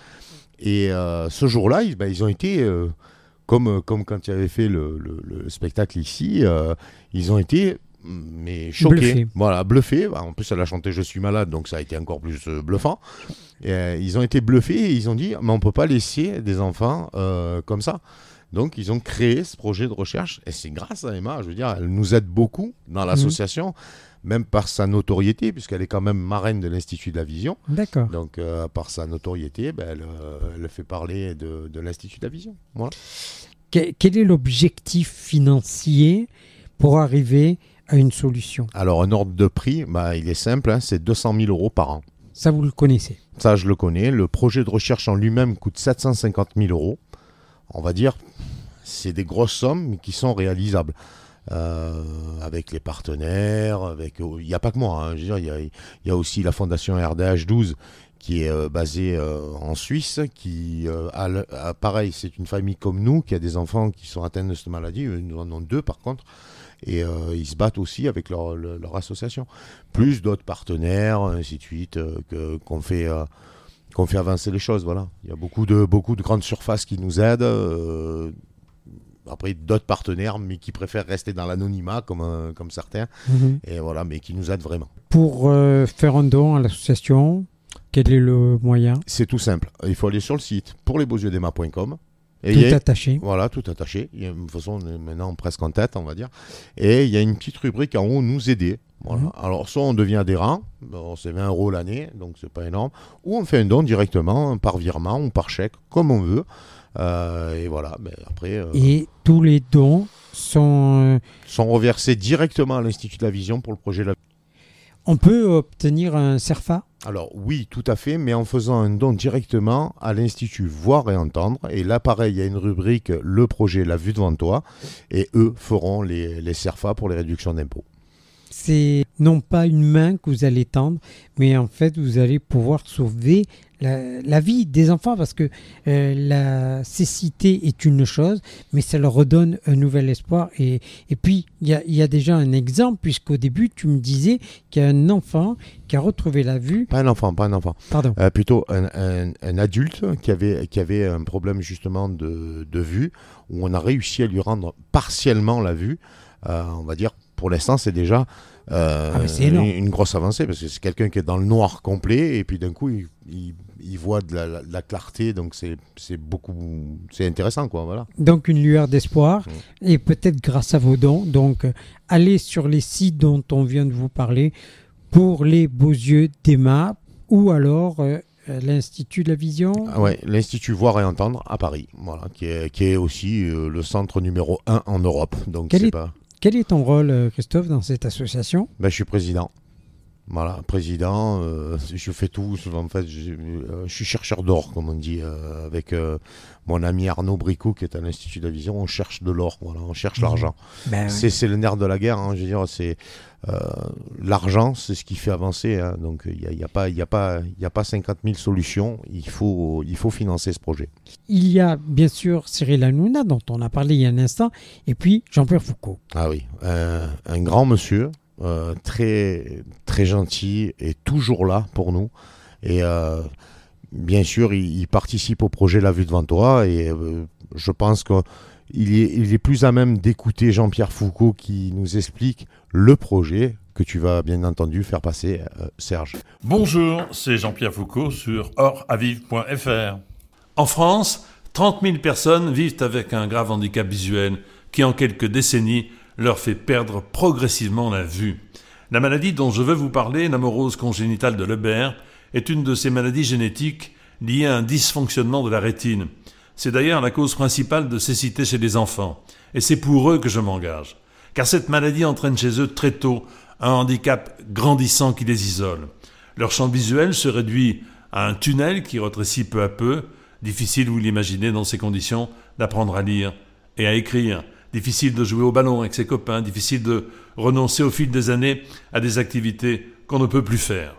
et euh, ce jour-là, ils, bah, ils ont été, euh, comme, comme quand il y avait fait le, le, le spectacle ici, euh, ils ont été mais choqués, bluffés. Voilà, bluffés, en plus elle a chanté « Je suis malade », donc ça a été encore plus euh, bluffant, et, euh, ils ont été bluffés, et ils ont dit « mais on ne peut pas laisser des enfants euh, comme ça ». Donc, ils ont créé ce projet de recherche, et c'est grâce à Emma, je veux dire, elle nous aide beaucoup dans l'association, mmh. même par sa notoriété, puisqu'elle est quand même marraine de l'Institut de la Vision. D'accord. Donc, euh, par sa notoriété, ben, elle, euh, elle fait parler de, de l'Institut de la Vision. Voilà. Que, quel est l'objectif financier pour arriver à une solution ? Alors, un ordre de prix, bah, il est simple, hein, c'est deux cent mille euros par an. Ça, vous le connaissez ? Ça, je le connais. Le projet de recherche en lui-même coûte sept cent cinquante mille euros. On va dire, c'est des grosses sommes mais qui sont réalisables euh, avec les partenaires. Avec, il n'y a pas que moi, hein, je veux dire, il y a, il y a aussi la fondation R D H douze qui est euh, basée euh, en Suisse, qui euh, a, a, pareil, c'est une famille comme nous qui a des enfants qui sont atteints de cette maladie. Nous en avons deux par contre, et euh, ils se battent aussi avec leur, leur, leur association, plus d'autres partenaires, ainsi de suite, euh, que, qu'on fait. Euh, qu'on fait avancer les choses, voilà. Il y a beaucoup de, beaucoup de grandes surfaces qui nous aident, euh, après d'autres partenaires, mais qui préfèrent rester dans l'anonymat, comme, euh, comme certains, mmh. et voilà, mais qui nous aident vraiment. Pour euh, faire un don à l'association, quel est le moyen ? C'est tout simple, il faut aller sur le site pour les beaux yeux d'Emma point com. Et tout a, attaché. Voilà, tout attaché. Il y a, de toute façon, on est maintenant presque en tête, on va dire. Et il y a une petite rubrique en haut, nous aider. Voilà. Mmh. Alors, soit on devient adhérent, bon, c'est vingt euros l'année, donc c'est pas énorme, ou on fait un don directement par virement ou par chèque, comme on veut. Euh, et voilà, mais après. Euh, et tous les dons sont. Euh... sont reversés directement à l'Institut de la Vision pour le projet de la. On peut obtenir un CERFA ? Alors oui, tout à fait, mais en faisant un don directement à l'Institut Voir et Entendre. Et là, pareil, il y a une rubrique « Le projet, la vue devant toi » et eux feront les, les CERFA pour les réductions d'impôts. C'est non pas une main que vous allez tendre, mais en fait, vous allez pouvoir sauver la, la vie des enfants, parce que euh, la cécité est une chose, mais ça leur redonne un nouvel espoir. Et, et puis, il y a, y a déjà un exemple, puisqu'au début, tu me disais qu'il y a un enfant qui a retrouvé la vue. Pas un enfant, pas un enfant. Pardon. Euh, plutôt un, un, un adulte qui avait, qui avait un problème justement de, de vue, où on a réussi à lui rendre partiellement la vue, euh, on va dire. Pour l'instant, c'est déjà euh, ah c'est une, une grosse avancée, parce que c'est quelqu'un qui est dans le noir complet, et puis d'un coup, il, il, il voit de la, la, de la clarté, donc c'est, c'est beaucoup, c'est intéressant, quoi, voilà. Donc une lueur d'espoir, mmh. et peut-être grâce à vos dons. Donc, euh, allez sur les sites dont on vient de vous parler, pour les beaux yeux d'Emma, ou alors euh, l'Institut de la Vision. Ah ouais, l'Institut Voir et Entendre à Paris, voilà, qui est, qui est aussi euh, le centre numéro un en Europe. Donc Quel c'est est... pas... Quel est ton rôle, Christophe, dans cette association ? Ben, je suis président. Voilà, président, euh, je fais tout. En fait, je, euh, je suis chercheur d'or, comme on dit, euh, avec euh, mon ami Arnaud Bricot, qui est à l'Institut de la Vision. On cherche de l'or, voilà, on cherche mmh. l'argent. Ben, c'est, ouais. c'est le nerf de la guerre, hein, je veux dire, c'est euh, l'argent, c'est ce qui fait avancer. Hein, donc, il n'y a, y a pas, il y a pas, il y a pas cinquante mille solutions. Il faut, il faut financer ce projet. Il y a bien sûr Cyril Hanouna, dont on a parlé il y a un instant, et puis Jean-Pierre Foucault. Ah oui, euh, un grand monsieur. Euh, très très gentil et toujours là pour nous, et euh, bien sûr il, il participe au projet La Vue devant toi, et euh, je pense qu'il est, il est plus à même d'écouter Jean-Pierre Foucault qui nous explique le projet que tu vas bien entendu faire passer, euh, Serge. Bonjour, c'est Jean-Pierre Foucault sur or aviv point f r. En France, trente mille personnes vivent avec un grave handicap visuel qui en quelques décennies leur fait perdre progressivement la vue. La maladie dont je veux vous parler, l'amorose congénitale de Leber, est une de ces maladies génétiques liées à un dysfonctionnement de la rétine. C'est d'ailleurs la cause principale de cécité chez les enfants, et c'est pour eux que je m'engage. Car cette maladie entraîne chez eux très tôt un handicap grandissant qui les isole. Leur champ visuel se réduit à un tunnel qui rétrécit peu à peu. Difficile, vous l'imaginez, dans ces conditions, d'apprendre à lire et à écrire. Difficile de jouer au ballon avec ses copains, difficile de renoncer au fil des années à des activités qu'on ne peut plus faire.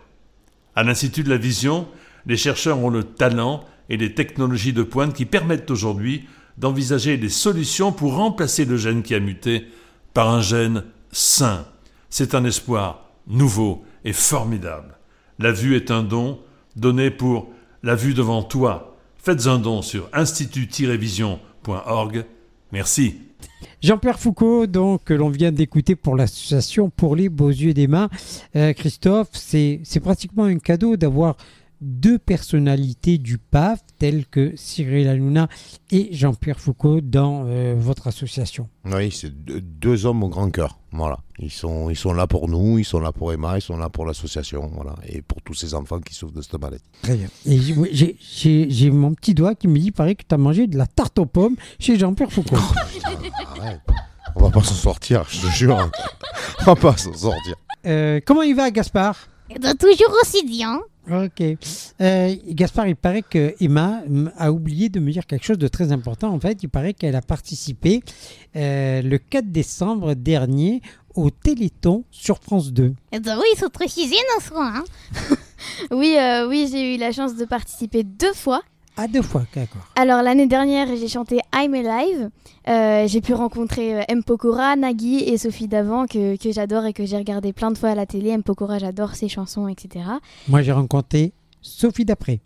À l'Institut de la Vision, les chercheurs ont le talent et les technologies de pointe qui permettent aujourd'hui d'envisager des solutions pour remplacer le gène qui a muté par un gène sain. C'est un espoir nouveau et formidable. La vue est un don donné pour la vue devant toi. Faites un don sur institut tiret vision point org. Merci. Jean-Pierre Foucault, donc, que l'on vient d'écouter pour l'association Pour les Beaux Yeux d'Emma. Euh, Christophe, c'est, c'est pratiquement un cadeau d'avoir deux personnalités du P A F, telles que Cyril Hanouna et Jean-Pierre Foucault, dans euh, votre association. Oui, c'est deux, deux hommes au grand cœur. Voilà. Ils sont, ils sont là pour nous, ils sont là pour Emma, ils sont là pour l'association, voilà, et pour tous ces enfants qui souffrent de cette maladie. Très bien. Et j'ai, j'ai, j'ai mon petit doigt qui me dit, il paraît que tu as mangé de la tarte aux pommes chez Jean-Pierre Foucault. Arrête. On va pas s'en sortir, je te jure. On va pas s'en sortir. Euh, comment il va, Gaspard ? Toujours aussi bien. Ok. Euh, Gaspard, il paraît que Emma a oublié de me dire quelque chose de très important. En fait, il paraît qu'elle a participé euh, le quatre décembre dernier au Téléthon sur France deux. Eh ben oui, il faut préciser, non, soin. Hein. oui, euh, oui, j'ai eu la chance de participer deux fois. Ah, deux fois, d'accord. Alors, l'année dernière, j'ai chanté I'm Alive. Euh, j'ai pu rencontrer euh, M. Pokora, Nagui et Sophie Davant, que, que j'adore et que j'ai regardé plein de fois à la télé. M. Pokora, j'adore ses chansons, et cetera. Moi, j'ai rencontré Sophie D'après.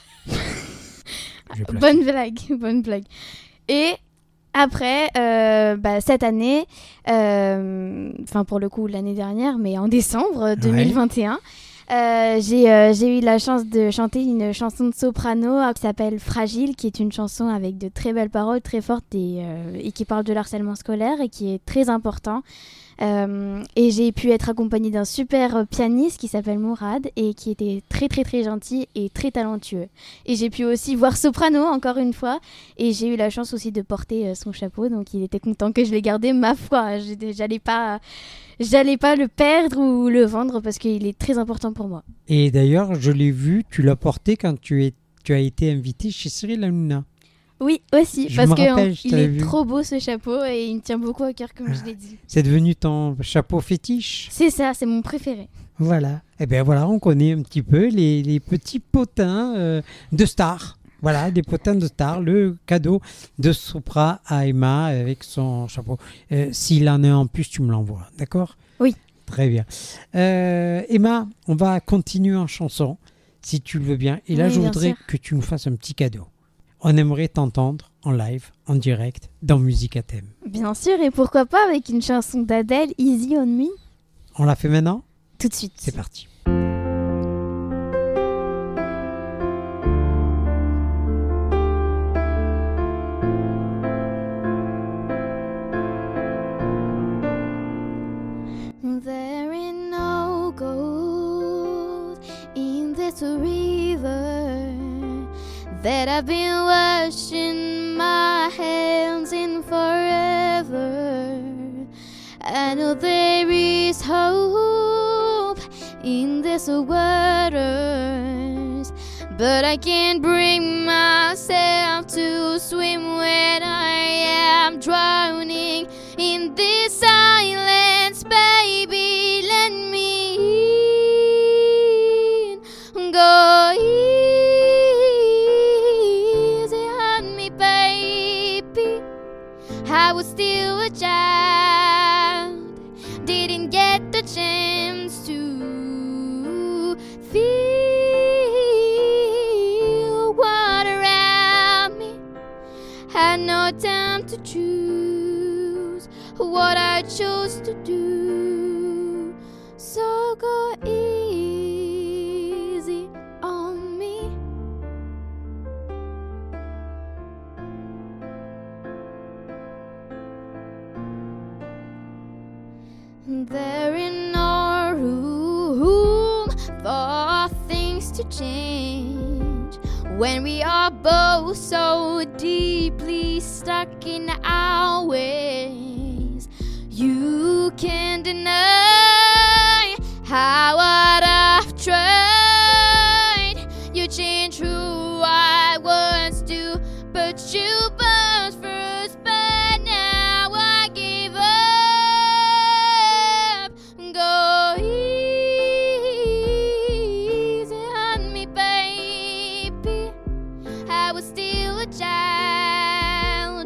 Bonne blague, bonne blague. Et après, euh, bah, cette année, enfin euh, pour le coup l'année dernière, mais en décembre deux mille vingt et un, ouais. euh, j'ai, euh, j'ai eu la chance de chanter une chanson de soprano euh, qui s'appelle Fragile, qui est une chanson avec de très belles paroles, très fortes et, euh, et qui parle de l'harcèlement scolaire et qui est très important. Euh, et j'ai pu être accompagnée d'un super pianiste qui s'appelle Mourad et qui était très très très gentil et très talentueux. Et j'ai pu aussi voir soprano encore une fois et j'ai eu la chance aussi de porter euh, son chapeau, donc il était content que je l'ai gardé. Ma foi, j'allais pas, j'allais pas le perdre ou le vendre parce qu'il est très important pour moi. Et d'ailleurs, je l'ai vu, tu l'as porté quand tu, es, tu as été invité chez Cyril Hanouna. Oui, aussi, je parce qu'il est vu. trop beau ce chapeau et il me tient beaucoup à cœur, comme ah, je l'ai dit. C'est devenu ton chapeau fétiche ? C'est ça, c'est mon préféré. Voilà. Et bien voilà, on connaît un petit peu les, les petits potins euh, de stars. Voilà, des potins de stars, le cadeau de Sopra à Emma avec son chapeau. Euh, s'il en est en plus, tu me l'envoies, d'accord ? Oui. Très bien. Euh, Emma, on va continuer en chanson, si tu le veux bien. Et là, oui, je voudrais sûr. que tu nous fasses un petit cadeau. On aimerait t'entendre en live, en direct, dans Musique à thème. Bien sûr, et pourquoi pas avec une chanson d'Adèle, Easy on Me. On la fait maintenant ? Tout de suite. C'est parti. There ain't no gold in this river that I've been washing my hands in forever. I know there is hope in these waters, but I can't bring myself to swim when I am drowning in this silence. Baby, let me in. Go easy on me, baby. I was still a child, didn't get the chance to feel what around me. Had no time to choose what I chose to do. So go easy on me. There ain't no room for things to change when we are both so deeply stuck in our ways. You can't deny how hard I've tried. You changed who I was to put you both first, but now I give up. Go easy on me, baby. I was still a child,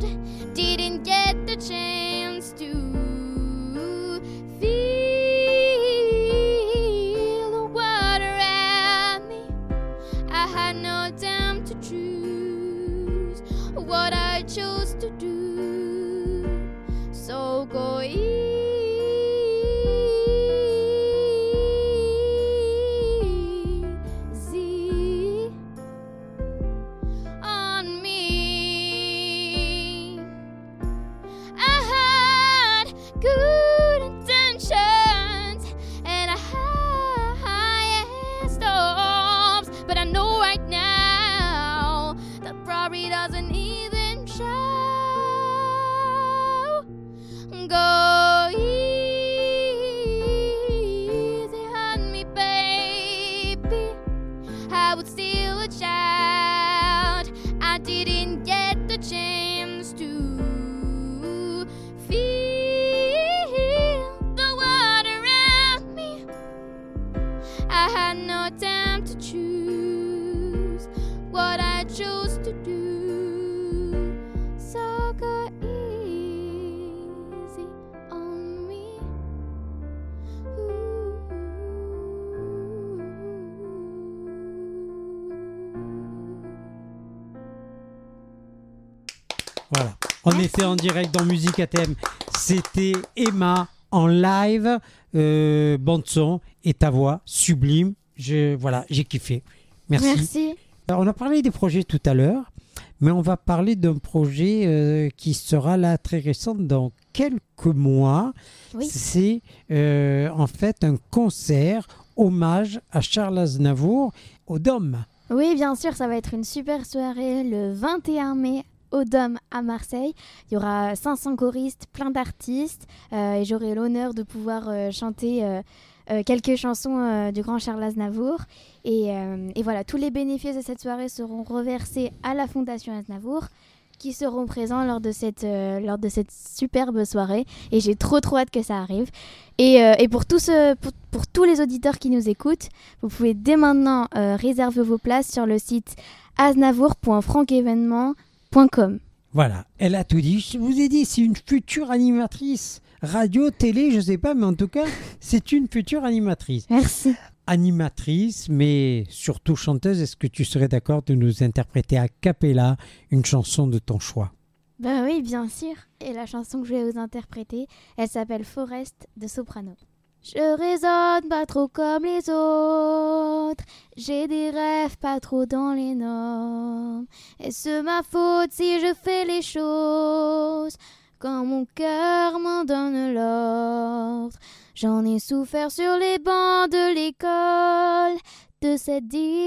On Merci. était en direct dans Musique à thème. C'était Emma en live, euh, bande son et ta voix sublime. Je, voilà, j'ai kiffé. Merci. Merci. Alors, on a parlé des projets tout à l'heure, mais on va parler d'un projet euh, qui sera là très récent dans quelques mois. Oui. C'est euh, en fait un concert hommage à Charles Aznavour au Dôme. Oui, bien sûr, ça va être une super soirée le vingt et un mai au Dôme à Marseille. Il y aura cinq cents choristes, plein d'artistes euh, et j'aurai l'honneur de pouvoir euh, chanter euh, euh, quelques chansons euh, du grand Charles Aznavour. Et, euh, et voilà, tous les bénéfices de cette soirée seront reversés à la Fondation Aznavour qui seront présents lors de cette, euh, lors de cette superbe soirée. Et j'ai trop trop hâte que ça arrive. Et, euh, et pour, tous, euh, pour, pour tous les auditeurs qui nous écoutent, vous pouvez dès maintenant euh, réserver vos places sur le site aznavour point franceévénement point com. Voilà, elle a tout dit. Je vous ai dit, c'est une future animatrice. Radio, télé, je sais pas, mais en tout cas, c'est une future animatrice. Merci. Animatrice, mais surtout chanteuse. Est-ce que tu serais d'accord de nous interpréter a cappella une chanson de ton choix? Ben oui, bien sûr. Et la chanson que je vais vous interpréter, elle s'appelle Forest de Soprano. Je raisonne pas trop comme les autres, j'ai des rêves pas trop dans les normes. Est-ce ma faute si je fais les choses quand mon cœur m'en donne l'ordre? J'en ai souffert sur les bancs de l'école de cette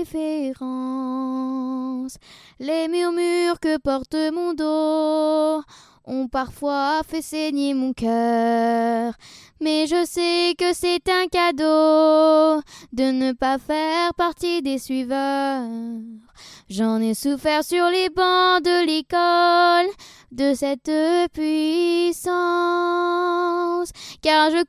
différence. Les murmures que porte mon dos ont parfois fait saigner mon cœur. Mais je sais que c'est un cadeau de ne pas faire partie des suiveurs. J'en ai souffert sur les bancs de l'école de cette puissance, car je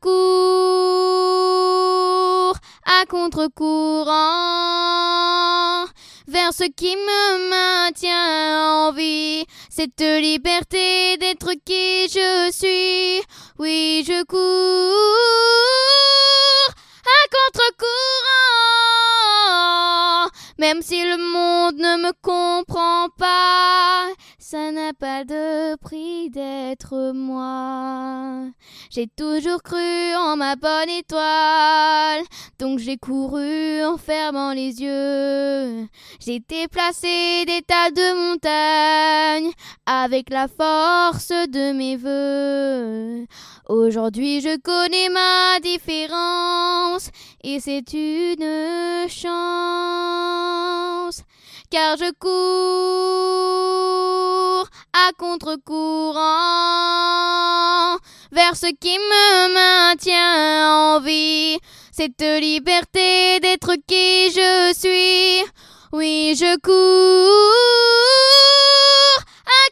cours à contre-courant vers ce qui me maintient en vie, cette liberté d'être qui je suis. Oui, je cours à contre-courant, même si le monde ne me comprend pas, ça n'a pas de prix d'être moi. J'ai toujours cru en ma bonne étoile, donc j'ai couru en fermant les yeux. J'ai déplacé des tas de montagnes avec la force de mes vœux. Aujourd'hui je connais ma différence et c'est une chance, car je cours à contre-courant vers ce qui me maintient en vie, cette liberté d'être qui je suis. Oui, je cours à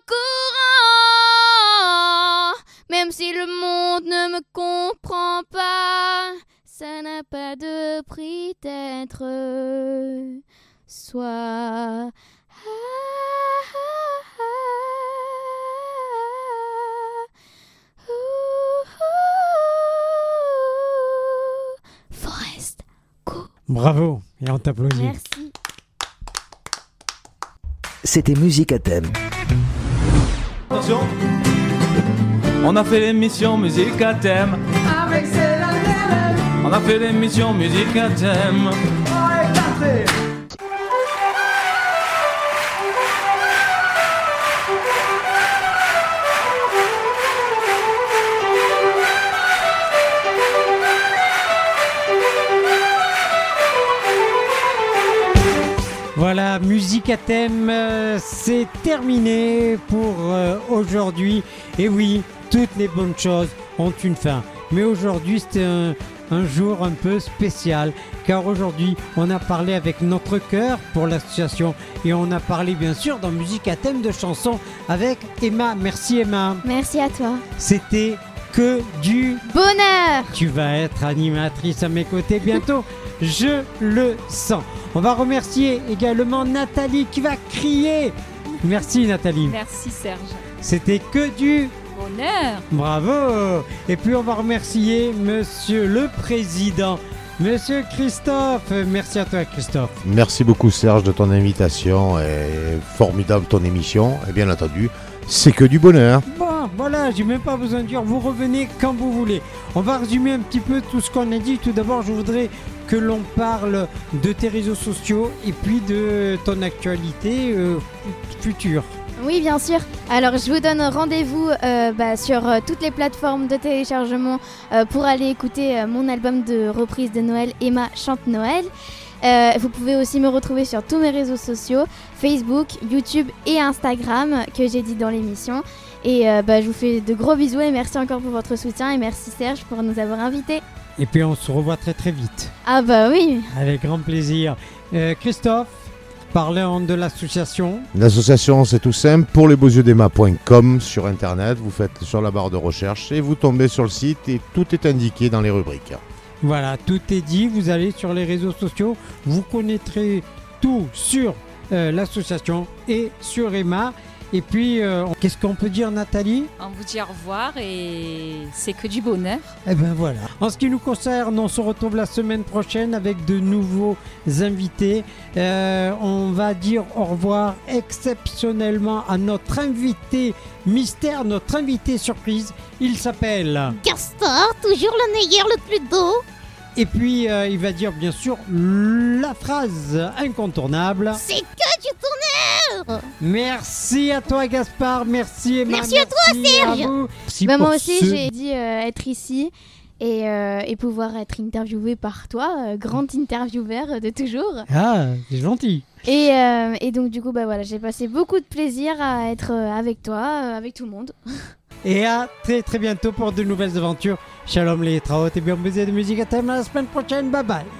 contre-courant, même si le monde ne me comprend pas, ça n'a pas de prix d'être soi. Forest, go. Bravo, et on t'applaudit. Merci. C'était Musique à thème. Attention, on a fait l'émission Musique à thème. Avec Céline Dion. On a fait l'émission Musique à thème. Voilà, Musique à thème, euh, c'est terminé pour euh, aujourd'hui. Et oui, toutes les bonnes choses ont une fin. Mais aujourd'hui, c'était un, un jour un peu spécial, car aujourd'hui, on a parlé avec notre cœur pour l'association et on a parlé bien sûr dans Musique à thème de chansons avec Emma. Merci Emma. Merci à toi. C'était que du bonheur. Tu vas être animatrice à mes côtés bientôt. Je le sens. On va remercier également Nathalie qui va crier. Merci Nathalie. Merci Serge. C'était que du bonheur. Bravo. Et puis on va remercier Monsieur le Président, Monsieur Christophe. Merci à toi Christophe. Merci beaucoup Serge de ton invitation et formidable ton émission. Et bien entendu, c'est que du bonheur. Bon, voilà, j'ai même pas besoin de dire, vous revenez quand vous voulez. On va résumer un petit peu tout ce qu'on a dit. Tout d'abord, je voudrais que l'on parle de tes réseaux sociaux et puis de ton actualité euh, future. Oui, bien sûr. Alors, je vous donne rendez-vous euh, bah, sur euh, toutes les plateformes de téléchargement euh, pour aller écouter euh, mon album de reprise de Noël, Emma chante Noël. Euh, vous pouvez aussi me retrouver sur tous mes réseaux sociaux, Facebook, YouTube et Instagram, que j'ai dit dans l'émission. Et euh, bah, je vous fais de gros bisous et merci encore pour votre soutien et merci Serge pour nous avoir invités. Et puis on se revoit très très vite. Ah bah oui. Avec grand plaisir. Euh, Christophe, parlons de l'association. L'association, c'est tout simple, pour les beaux yeux d'Emma point com sur internet. Vous faites sur la barre de recherche et vous tombez sur le site et tout est indiqué dans les rubriques. Voilà, tout est dit. Vous allez sur les réseaux sociaux, vous connaîtrez tout sur euh, l'association et sur Emma. Et puis, euh, qu'est-ce qu'on peut dire, Nathalie ? On vous dit au revoir et c'est que du bonheur. Eh ben voilà. En ce qui nous concerne, on se retrouve la semaine prochaine avec de nouveaux invités. Euh, on va dire au revoir exceptionnellement à notre invité mystère, notre invité surprise. Il s'appelle Castor, toujours le meilleur, le plus beau. Et puis, euh, il va dire bien sûr la phrase incontournable. C'est que du bonheur. Merci à toi Gaspard, merci Emma. Merci à toi Serge. À vous. Merci bah, pour moi aussi ce... j'ai dit euh, être ici et, euh, et pouvoir être interviewé par toi, euh, grand intervieweur de toujours. Ah, c'est gentil. Et, euh, et donc du coup bah voilà, j'ai passé beaucoup de plaisir à être euh, avec toi, euh, avec tout le monde. Et à très très bientôt pour de nouvelles aventures. Shalom les traotes et bien baiser de musique à thème. À la semaine prochaine, bye bye.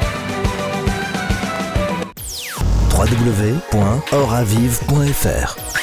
w w w point oravive point f r